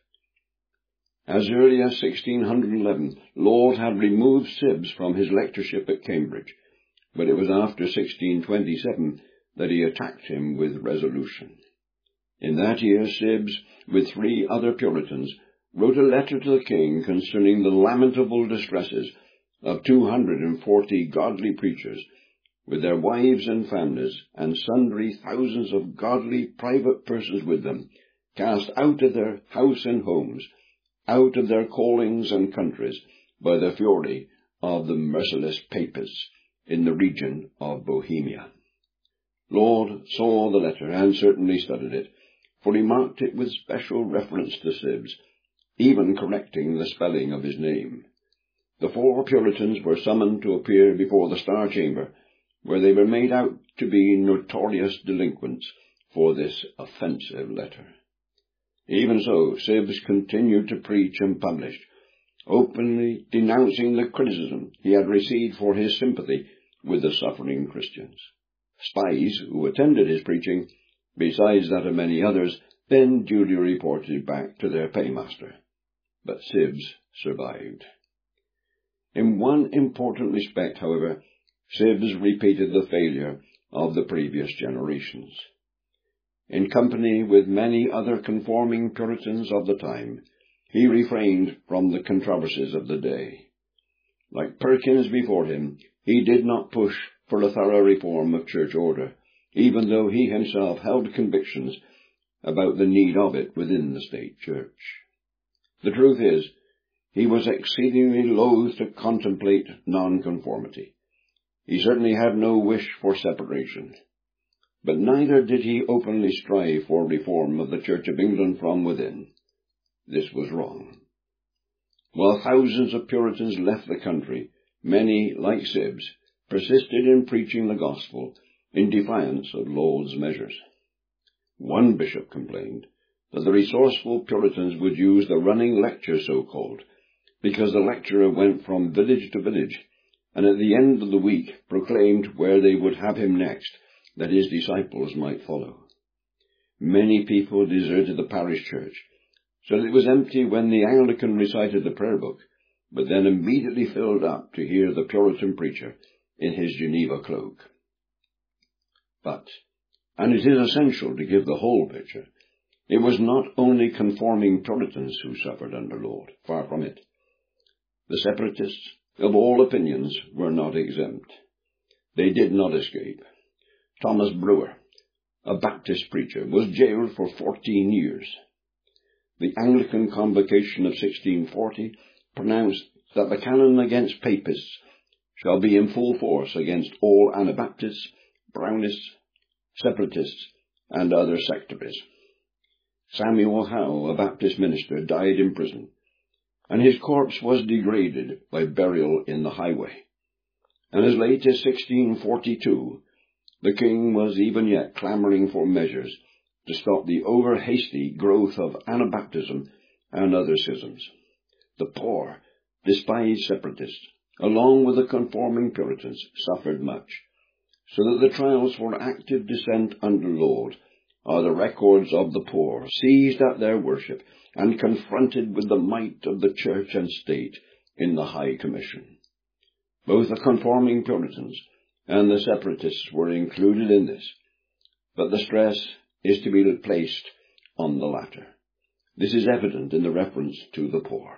As early as sixteen eleven, Laud had removed Sibbs from his lectureship at Cambridge, but it was after sixteen twenty-seven that he attacked him with resolution. In that year, Sibbs, with three other Puritans, wrote a letter to the king concerning the lamentable distresses of two hundred and forty godly preachers, with their wives and families, and sundry thousands of godly private persons with them, cast out of their house and homes, out of their callings and countries, by the fury of the merciless papists in the region of Bohemia. Laud saw the letter, and certainly studied it, for he marked it with special reference to Sibbs, even correcting the spelling of his name. The four Puritans were summoned to appear before the Star Chamber, where they were made out to be notorious delinquents for this offensive letter. Even so, Sibbs continued to preach and publish, openly denouncing the criticism he had received for his sympathy with the suffering Christians. Spies who attended his preaching, besides that of many others, then duly reported back to their paymaster. But Sibbs survived. In one important respect, however, Sibbs repeated the failure of the previous generations. In company with many other conforming Puritans of the time, he refrained from the controversies of the day. Like Perkins before him, he did not push for a thorough reform of church order, even though he himself held convictions about the need of it within the state church. The truth is, he was exceedingly loath to contemplate nonconformity. He certainly had no wish for separation, but neither did he openly strive for reform of the Church of England from within. This was wrong. While thousands of Puritans left the country, many, like Sibbs, persisted in preaching the gospel in defiance of Laud's measures. One bishop complained that the resourceful Puritans would use the running lecture, so-called, because the lecturer went from village to village, and at the end of the week proclaimed where they would have him next, that his disciples might follow. Many people deserted the parish church, so that it was empty when the Anglican recited the prayer book, but then immediately filled up to hear the Puritan preacher in his Geneva cloak. But, and it is essential to give the whole picture, it was not only conforming Puritans who suffered under Laud, far from it. The separatists, of all opinions, were not exempt. They did not escape. Thomas Brewer, a Baptist preacher, was jailed for fourteen years. The Anglican Convocation of sixteen forty pronounced that the canon against papists shall be in full force against all Anabaptists, Brownists, Separatists, and other sectaries. Samuel Howe, a Baptist minister, died in prison, and his corpse was degraded by burial in the highway. And as late as sixteen forty-two, the king was even yet clamouring for measures to stop the over-hasty growth of Anabaptism and other schisms. The poor, despised separatists, along with the conforming Puritans, suffered much, so that the trials for active dissent under Laud are the records of the poor, seized at their worship and confronted with the might of the church and state in the High Commission. Both the conforming Puritans and the separatists were included in this, but the stress is to be placed on the latter. This is evident in the reference to the poor.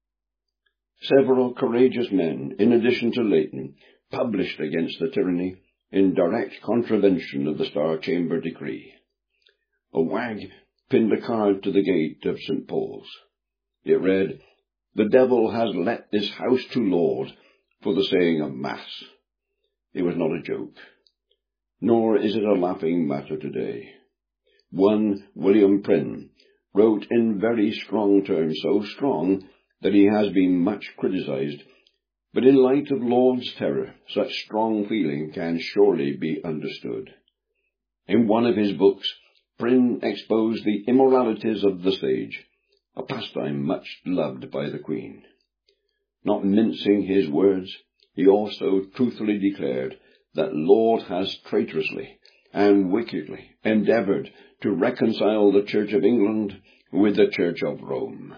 Several courageous men, in addition to Leighton, published against the tyranny in direct contravention of the Star Chamber decree. A wag pinned a card to the gate of Saint Paul's. It read, "The devil has let this house to Laud for the saying of Mass." It was not a joke, nor is it a laughing matter today. One William Prynne wrote in very strong terms, so strong that he has been much criticized, but in light of Laud's terror, such strong feeling can surely be understood. In one of his books, Prynne exposed the immoralities of the stage, a pastime much loved by the Queen. Not mincing his words, he also truthfully declared that Laud has traitorously and wickedly endeavoured to reconcile the Church of England with the Church of Rome.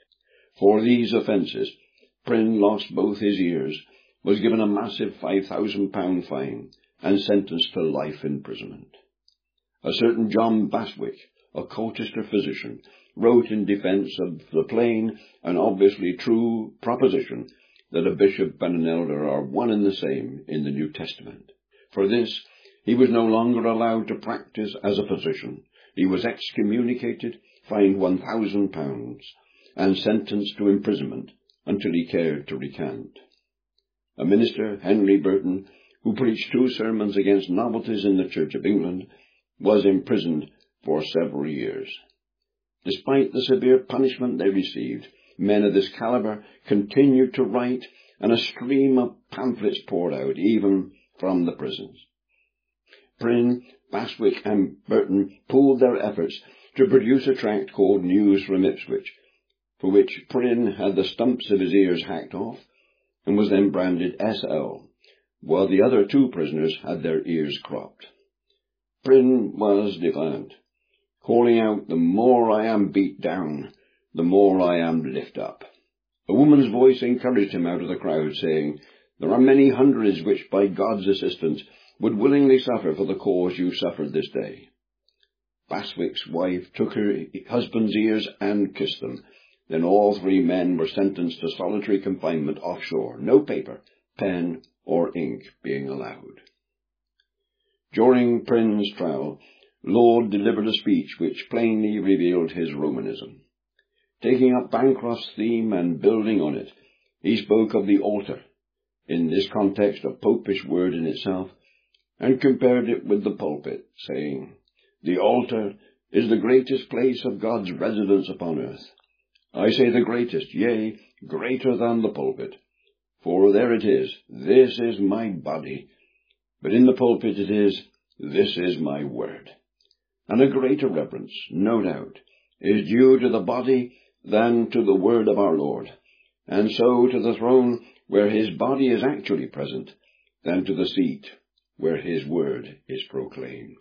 For these offences, Prynne lost both his ears, was given a massive five thousand pound fine, and sentenced to life imprisonment. A certain John Bastwick, a Colchester physician, wrote in defence of the plain and obviously true proposition that a bishop and an elder are one and the same in the New Testament. For this, he was no longer allowed to practice as a physician. He was excommunicated, fined one thousand pounds, and sentenced to imprisonment until he cared to recant. A minister, Henry Burton, who preached two sermons against novelties in the Church of England, was imprisoned for several years. Despite the severe punishment they received, men of this calibre continued to write, and a stream of pamphlets poured out, even from the prisons. Prynne, Bastwick, and Burton pooled their efforts to produce a tract called News from Ipswich, for which Prynne had the stumps of his ears hacked off, and was then branded S L, while the other two prisoners had their ears cropped. Prynne was defiant, calling out, "The more I am beat down, the more I am lift up." A woman's voice encouraged him out of the crowd, saying, "There are many hundreds which, by God's assistance, would willingly suffer for the cause you suffered this day." Bastwick's wife took her husband's ears and kissed them. Then all three men were sentenced to solitary confinement offshore, no paper, pen, or ink being allowed. During Prynne's trial, Laud delivered a speech which plainly revealed his Romanism. Taking up Bancroft's theme and building on it, he spoke of the altar, in this context a popish word in itself, and compared it with the pulpit, saying, "The altar is the greatest place of God's residence upon earth. I say the greatest, yea, greater than the pulpit. For there it is, this is my body. But in the pulpit it is, this is my word." And a greater reverence, no doubt, is due to the body than to the word of our Lord, and so to the throne where his body is actually present, than to the seat where his word is proclaimed.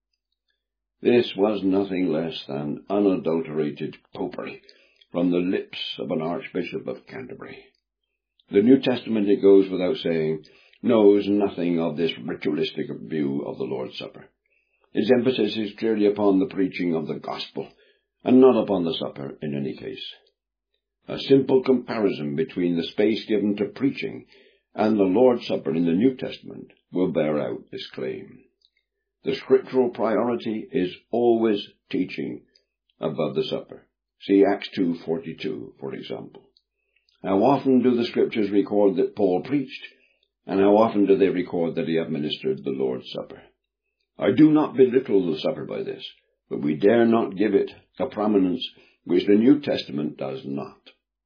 This was nothing less than unadulterated popery from the lips of an Archbishop of Canterbury. The New Testament, it goes without saying, knows nothing of this ritualistic view of the Lord's Supper. Its emphasis is clearly upon the preaching of the gospel, and not upon the supper in any case. A simple comparison between the space given to preaching and the Lord's Supper in the New Testament will bear out this claim. The scriptural priority is always teaching above the supper. See Acts two forty-two, for example. How often do the scriptures record that Paul preached, and how often do they record that he administered the Lord's Supper? I do not belittle the supper by this, but we dare not give it a prominence which the New Testament does not.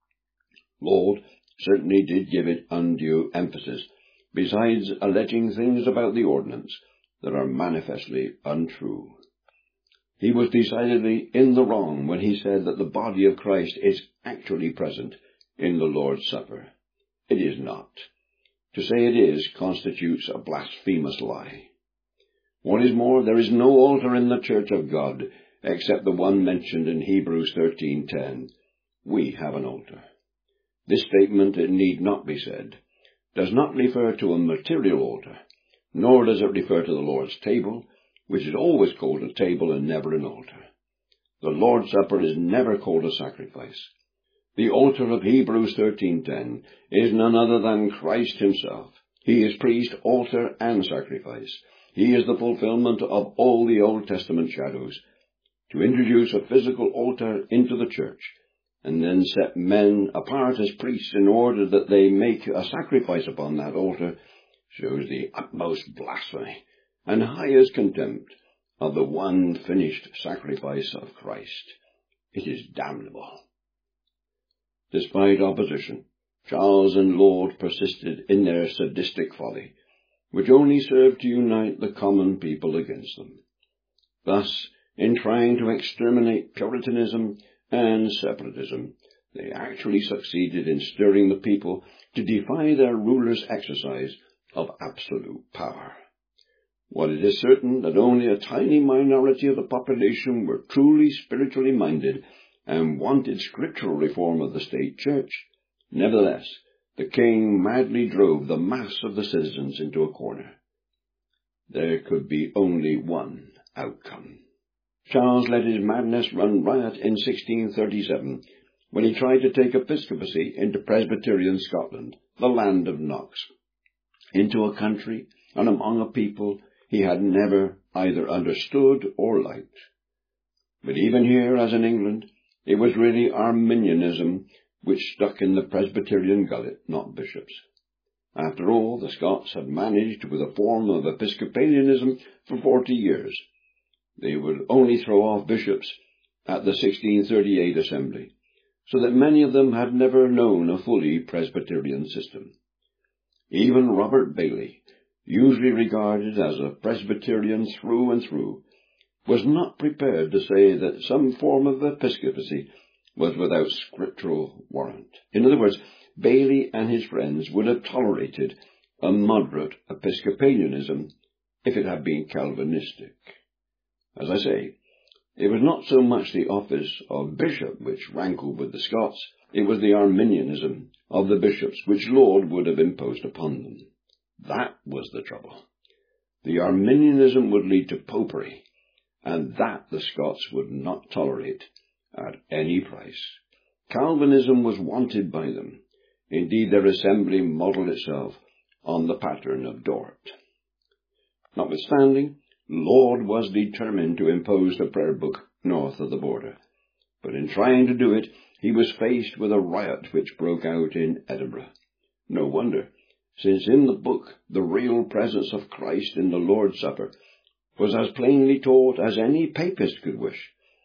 Lord certainly did give it undue emphasis, besides alleging things about the ordinance that are manifestly untrue. He was decidedly in the wrong when he said that the body of Christ is actually present in the Lord's Supper. It is not. To say it is constitutes a blasphemous lie. What is more, there is no altar in the Church of God except the one mentioned in Hebrews thirteen ten. We have an altar. This statement, it need not be said, does not refer to a material altar, nor does it refer to the Lord's table, which is always called a table and never an altar. The Lord's Supper is never called a sacrifice. The altar of Hebrews thirteen ten is none other than Christ himself. He is priest, altar, and sacrifice. He is the fulfillment of all the Old Testament shadows. To introduce a physical altar into the church, and then set men apart as priests in order that they make a sacrifice upon that altar, shows the utmost blasphemy and highest contempt of the one finished sacrifice of Christ. It is damnable. Despite opposition, Charles and Laud persisted in their sadistic folly, which only served to unite the common people against them. Thus, in trying to exterminate Puritanism and separatism, they actually succeeded in stirring the people to defy their rulers' exercise of absolute power. While it is certain that only a tiny minority of the population were truly spiritually minded and wanted scriptural reform of the state church, nevertheless, the king madly drove the mass of the citizens into a corner. There could be only one outcome. Charles let his madness run riot in sixteen thirty-seven, when he tried to take episcopacy into Presbyterian Scotland, the land of Knox, into a country and among a people he had never either understood or liked. But even here, as in England, it was really Arminianism which stuck in the Presbyterian gullet, not bishops. After all, the Scots had managed with a form of Episcopalianism for forty years. They would only throw off bishops at the sixteen thirty-eight Assembly, so that many of them had never known a fully Presbyterian system. Even Robert Bailey, usually regarded as a Presbyterian through and through, was not prepared to say that some form of episcopacy was without scriptural warrant. In other words, Bailey and his friends would have tolerated a moderate Episcopalianism if it had been Calvinistic. As I say, it was not so much the office of bishop which rankled with the Scots, it was the Arminianism of the bishops which Laud would have imposed upon them. That was the trouble. The Arminianism would lead to popery, and that the Scots would not tolerate at any price. Calvinism was wanted by them. Indeed, their assembly modelled itself on the pattern of Dort. Notwithstanding, Laud was determined to impose the prayer book north of the border, but in trying to do it, he was faced with a riot which broke out in Edinburgh. No wonder, since in the book the real presence of Christ in the Lord's Supper was as plainly taught as any papist could wish,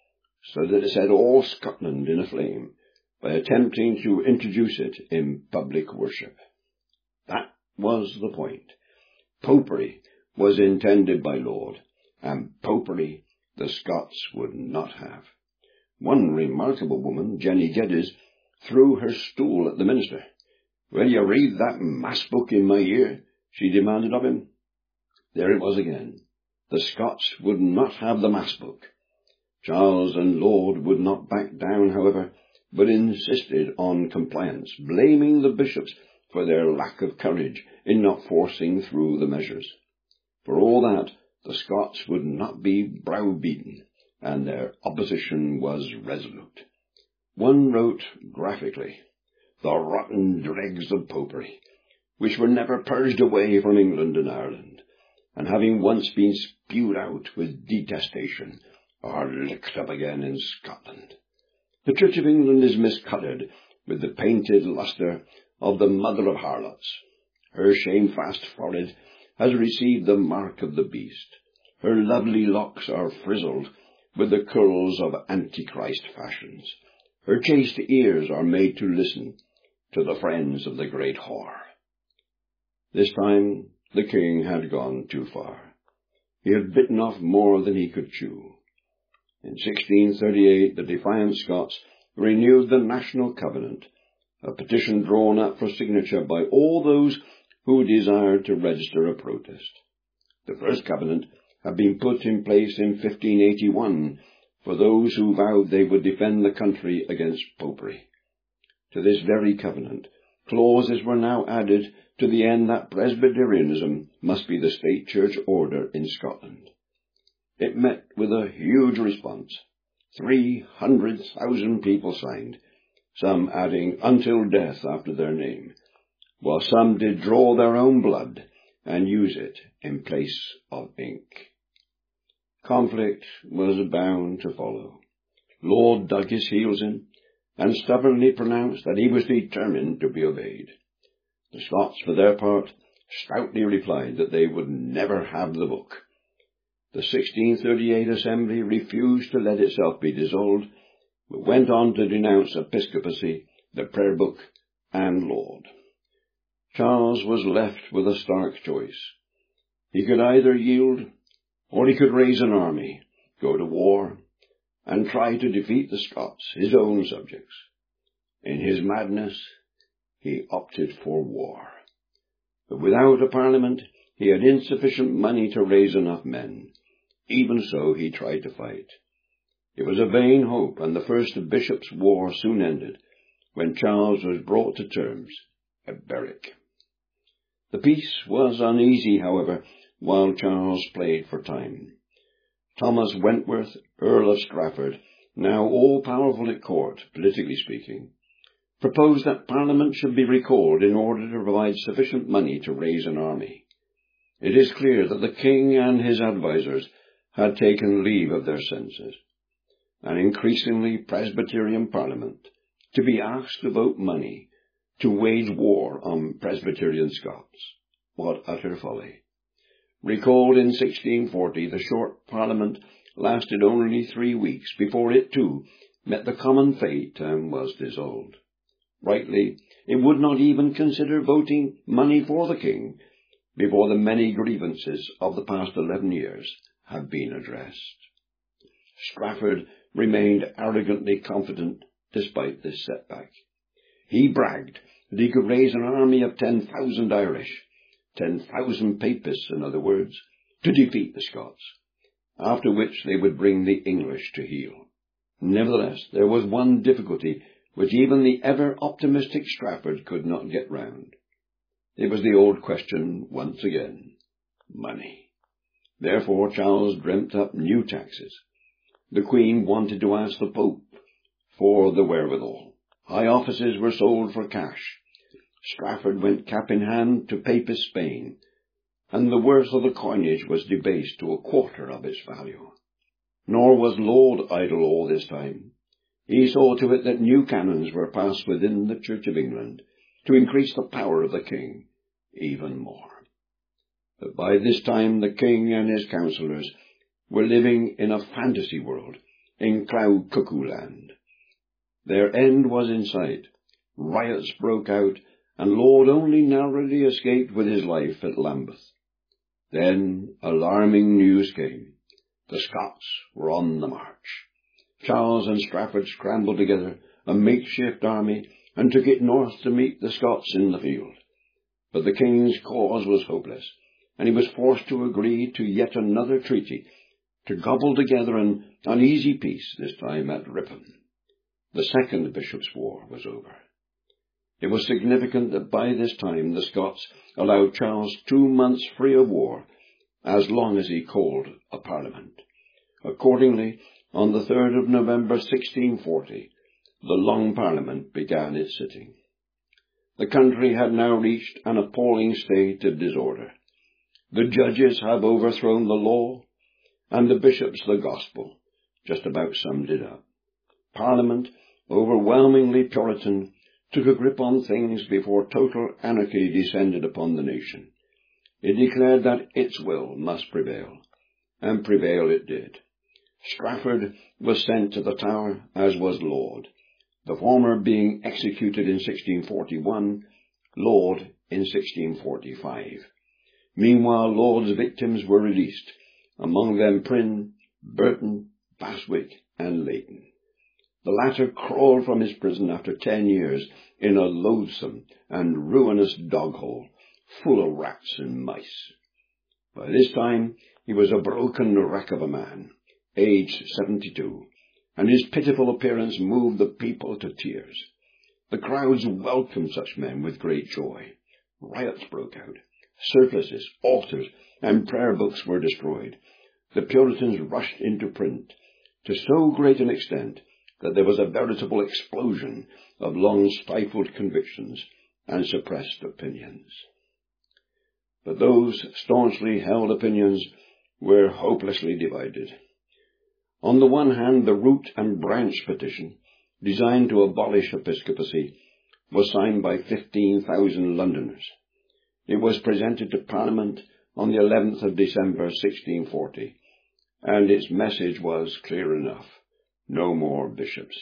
so that it set all Scotland in a flame by attempting to introduce it in public worship. That was the point. Popery was intended by Laud, and popery the Scots would not have. One remarkable woman, Jenny Geddes, threw her stool at the minister. "Will you read that mass book in my ear?" she demanded of him. There it was again. The Scots would not have the mass book. Charles and Laud would not back down, however, but insisted on compliance, blaming the bishops for their lack of courage in not forcing through the measures. For all that, the Scots would not be browbeaten, and their opposition was resolute. One wrote graphically, "The rotten dregs of popery, which were never purged away from England and Ireland, and having once been spewed out with detestation, are licked up again in Scotland. The Church of England is miscoloured with the painted lustre of the mother of harlots. Her shamefast forehead has received the mark of the beast. Her lovely locks are frizzled with the curls of Antichrist fashions. Her chaste ears are made to listen to the friends of the great whore." This time the king had gone too far. He had bitten off more than he could chew. In sixteen thirty-eight, the defiant Scots renewed the National Covenant, a petition drawn up for signature by all those who desired to register a protest. The first covenant had been put in place in fifteen eighty-one for those who vowed they would defend the country against popery. To this very covenant, clauses were now added to the end that Presbyterianism must be the state church order in Scotland. It met with a huge response. Three hundred thousand people signed, some adding "until death" after their name, while some did draw their own blood and use it in place of ink. Conflict was bound to follow. Laud dug his heels in, and stubbornly pronounced that he was determined to be obeyed. The Scots, for their part, stoutly replied that they would never have the book. The sixteen thirty-eight Assembly refused to let itself be dissolved, but went on to denounce episcopacy, the prayer book, and Laud. Charles was left with a stark choice. He could either yield, or he could raise an army, go to war, and try to defeat the Scots, his own subjects. In his madness, he opted for war. But without a parliament, he had insufficient money to raise enough men. Even so, he tried to fight. It was a vain hope, and the First Bishops' War soon ended, when Charles was brought to terms at Berwick. The peace was uneasy, however, while Charles played for time. Thomas Wentworth, Earl of Strafford, now all-powerful at court, politically speaking, proposed that Parliament should be recalled in order to provide sufficient money to raise an army. It is clear that the king and his advisers had taken leave of their senses. An increasingly Presbyterian Parliament, to be asked to vote money to wage war on Presbyterian Scots. What utter folly. Recalled in sixteen forty, the short Parliament lasted only three weeks before it, too, met the common fate and was dissolved. Rightly, it would not even consider voting money for the king before the many grievances of the past eleven years had been addressed. Strafford remained arrogantly confident despite this setback. He bragged that he could raise an army of ten thousand Irish, ten thousand Papists, in other words, to defeat the Scots, after which they would bring the English to heel. Nevertheless, there was one difficulty which even the ever-optimistic Strafford could not get round. It was the old question once again: money. Therefore Charles dreamt up new taxes. The Queen wanted to ask the Pope for the wherewithal. High offices were sold for cash. Strafford went cap in hand to Papist Spain, and the worth of the coinage was debased to a quarter of its value. Nor was Laud idle all this time. He saw to it that new canons were passed within the Church of England to increase the power of the king even more. But by this time the king and his councillors were living in a fantasy world, in cloud cuckoo land. Their end was in sight. Riots broke out, and Laud only narrowly escaped with his life at Lambeth. Then alarming news came. The Scots were on the march. Charles and Strafford scrambled together a makeshift army and took it north to meet the Scots in the field. But the king's cause was hopeless, and he was forced to agree to yet another treaty, to gobble together an uneasy peace, this time at Ripon. The Second Bishops' War was over. It was significant that by this time the Scots allowed Charles two months free of war, as long as he called a parliament. Accordingly, on the third of November sixteen forty, the Long Parliament began its sitting. The country had now reached an appalling state of disorder. The judges have overthrown the law, and the bishops the gospel, just about summed it up. Parliament, overwhelmingly Puritan, took a grip on things before total anarchy descended upon the nation. It declared that its will must prevail, and prevail it did. Strafford was sent to the Tower, as was Laud, the former being executed in sixteen forty-one, Laud in sixteen forty-five. Meanwhile, Laud's victims were released, among them Prynne, Burton, Bastwick, and Leighton. The latter crawled from his prison after ten years in a loathsome and ruinous dog-hole, full of rats and mice. By this time he was a broken wreck of a man, aged seventy-two, and his pitiful appearance moved the people to tears. The crowds welcomed such men with great joy. Riots broke out. Surplices, altars, and prayer books were destroyed. The Puritans rushed into print, to so great an extent that there was a veritable explosion of long-stifled convictions and suppressed opinions. But those staunchly held opinions were hopelessly divided. On the one hand, the Root and Branch petition, designed to abolish episcopacy, was signed by fifteen thousand Londoners. It was presented to Parliament on the eleventh of December sixteen forty, and its message was clear enough: no more bishops.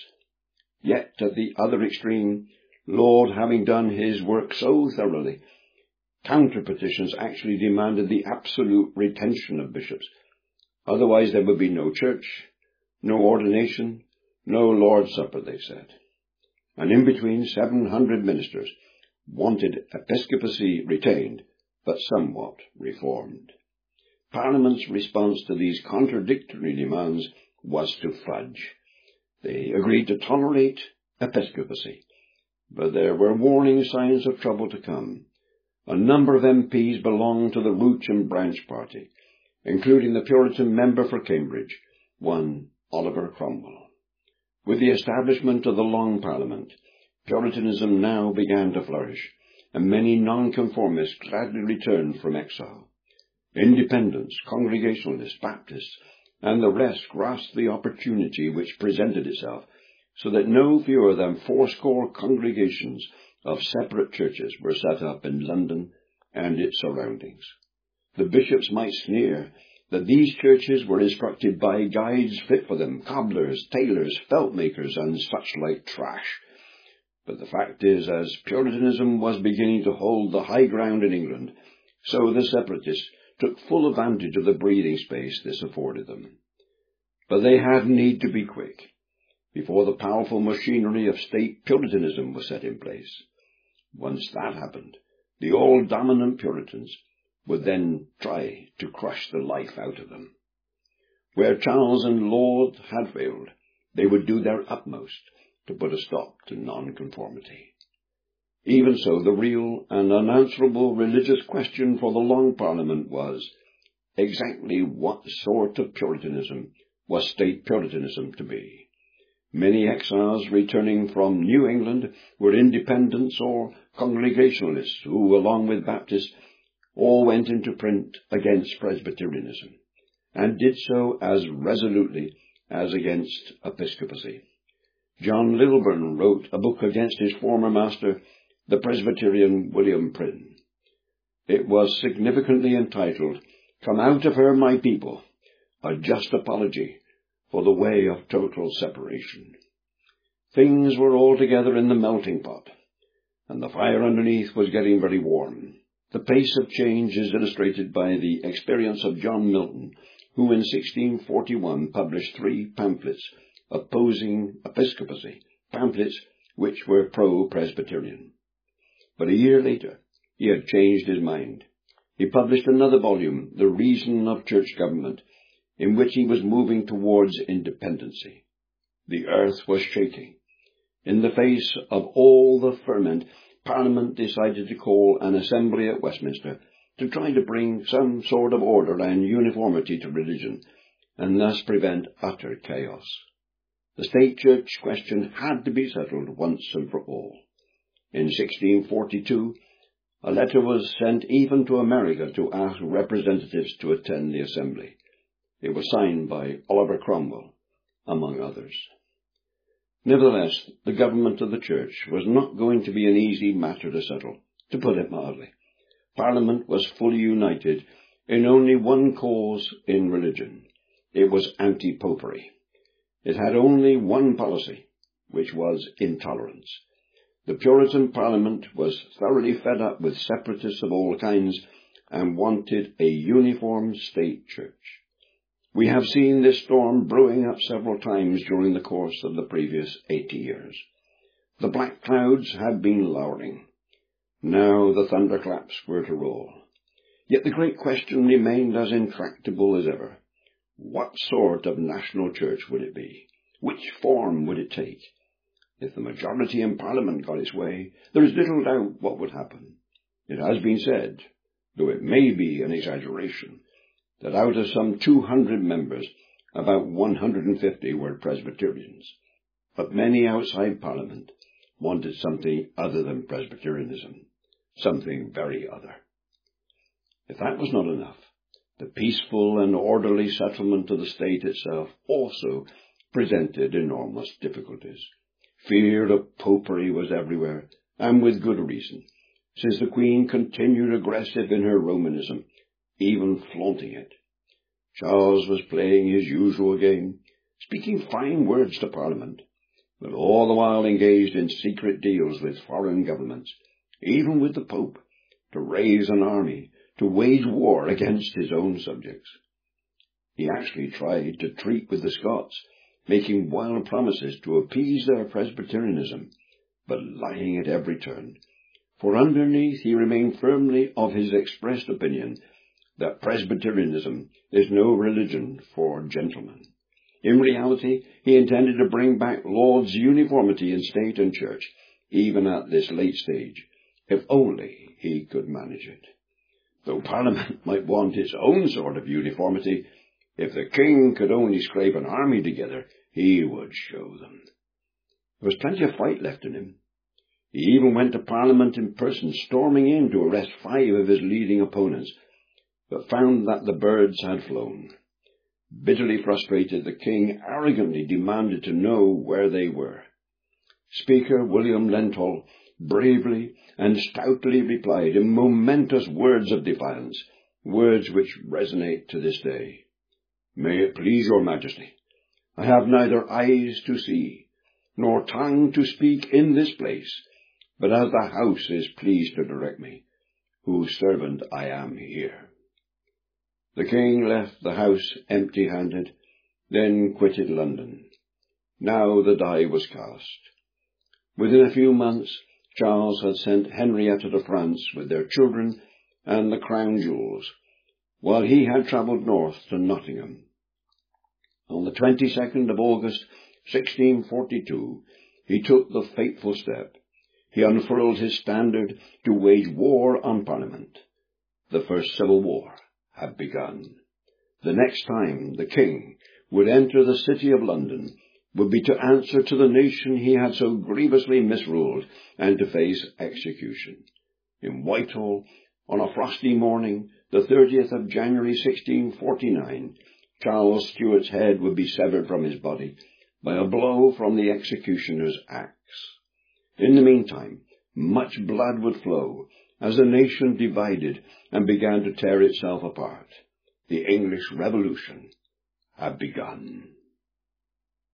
Yet, at the other extreme, Laud, having done his work so thoroughly, counter-petitions actually demanded the absolute retention of bishops. Otherwise there would be no church, no ordination, no Lord's Supper, they said. And in between, seven hundred ministers wanted episcopacy retained, but somewhat reformed. Parliament's response to these contradictory demands was to fudge. They agreed to tolerate episcopacy, but there were warning signs of trouble to come. A number of M Ps belonged to the Root and Branch party, including the Puritan member for Cambridge, one Oliver Cromwell. With the establishment of the Long Parliament, Puritanism now began to flourish, and many nonconformists gladly returned from exile. Independents, Congregationalists, Baptists, and the rest grasped the opportunity which presented itself, so that no fewer than fourscore congregations of separate churches were set up in London and its surroundings. The bishops might sneer that these churches were instructed by guides fit for them, cobblers, tailors, felt makers, and such like trash. But the fact is, as Puritanism was beginning to hold the high ground in England, so the separatists took full advantage of the breathing space this afforded them. But they had need to be quick, before the powerful machinery of state Puritanism was set in place. Once that happened, the all-dominant Puritans would then try to crush the life out of them. Where Charles and Laud had failed, they would do their utmost to put a stop to nonconformity. Even so, the real and unanswerable religious question for the Long Parliament was, exactly what sort of Puritanism was state Puritanism to be? Many exiles returning from New England were independents or Congregationalists who, along with Baptists, all went into print against Presbyterianism, and did so as resolutely as against episcopacy. John Lilburne wrote a book against his former master, the Presbyterian William Prynne. It was significantly entitled, "Come Out of Her, My People, a Just Apology for the Way of Total Separation." Things were altogether in the melting pot, and the fire underneath was getting very warm. The pace of change is illustrated by the experience of John Milton, who in sixteen forty-one published three pamphlets opposing episcopacy pamphlets which were pro-Presbyterian. But a year later, he had changed his mind. He published another volume, The Reason of Church Government, in which he was moving towards independency. The earth was shaking. In the face of all the ferment, Parliament decided to call an assembly at Westminster to try to bring some sort of order and uniformity to religion, and thus prevent utter chaos. The state church question had to be settled once and for all. In sixteen forty-two, a letter was sent even to America to ask representatives to attend the assembly. It was signed by Oliver Cromwell, among others. Nevertheless, the government of the church was not going to be an easy matter to settle, to put it mildly. Parliament was fully united in only one cause in religion. It was anti-popery. It had only one policy, which was intolerance. The Puritan Parliament was thoroughly fed up with separatists of all kinds and wanted a uniform state church. We have seen this storm brewing up several times during the course of the previous eighty years. The black clouds had been lowering. Now the thunderclaps were to roll. Yet the great question remained as intractable as ever. What sort of national church would it be? Which form would it take? If the majority in Parliament got its way, there is little doubt what would happen. It has been said, though it may be an exaggeration, that out of some two hundred members, about one hundred fifty were Presbyterians. But many outside Parliament wanted something other than Presbyterianism, something very other. If that was not enough, the peaceful and orderly settlement of the state itself also presented enormous difficulties. Fear of popery was everywhere, and with good reason, since the Queen continued aggressive in her Romanism, even flaunting it. Charles was playing his usual game, speaking fine words to Parliament, but all the while engaged in secret deals with foreign governments, even with the Pope, to raise an army, to wage war against his own subjects. He actually tried to treat with the Scots, making wild promises to appease their Presbyterianism, but lying at every turn, for underneath he remained firmly of his expressed opinion that Presbyterianism is no religion for gentlemen. In reality, he intended to bring back Laud's uniformity in state and church, even at this late stage, if only he could manage it. Though Parliament might want its own sort of uniformity, if the king could only scrape an army together, he would show them. There was plenty of fight left in him. He even went to Parliament in person, storming in to arrest five of his leading opponents, but found that the birds had flown. Bitterly frustrated, the king arrogantly demanded to know where they were. Speaker William Lenthal bravely and stoutly replied in momentous words of defiance, words which resonate to this day. May it please your majesty, I have neither eyes to see, nor tongue to speak in this place, but as the House is pleased to direct me, whose servant I am here. The king left the House empty-handed, then quitted London. Now the die was cast. Within a few months, Charles had sent Henrietta to France with their children and the crown jewels, while he had travelled north to Nottingham. On the twenty-second of August, sixteen forty-two, he took the fateful step. He unfurled his standard to wage war on Parliament. The first civil war had begun. The next time the king would enter the city of London would be to answer to the nation he had so grievously misruled and to face execution. In Whitehall, on a frosty morning, the thirtieth of January sixteen forty-nine, Charles Stuart's head would be severed from his body by a blow from the executioner's axe. In the meantime, much blood would flow as the nation divided and began to tear itself apart. The English Revolution had begun.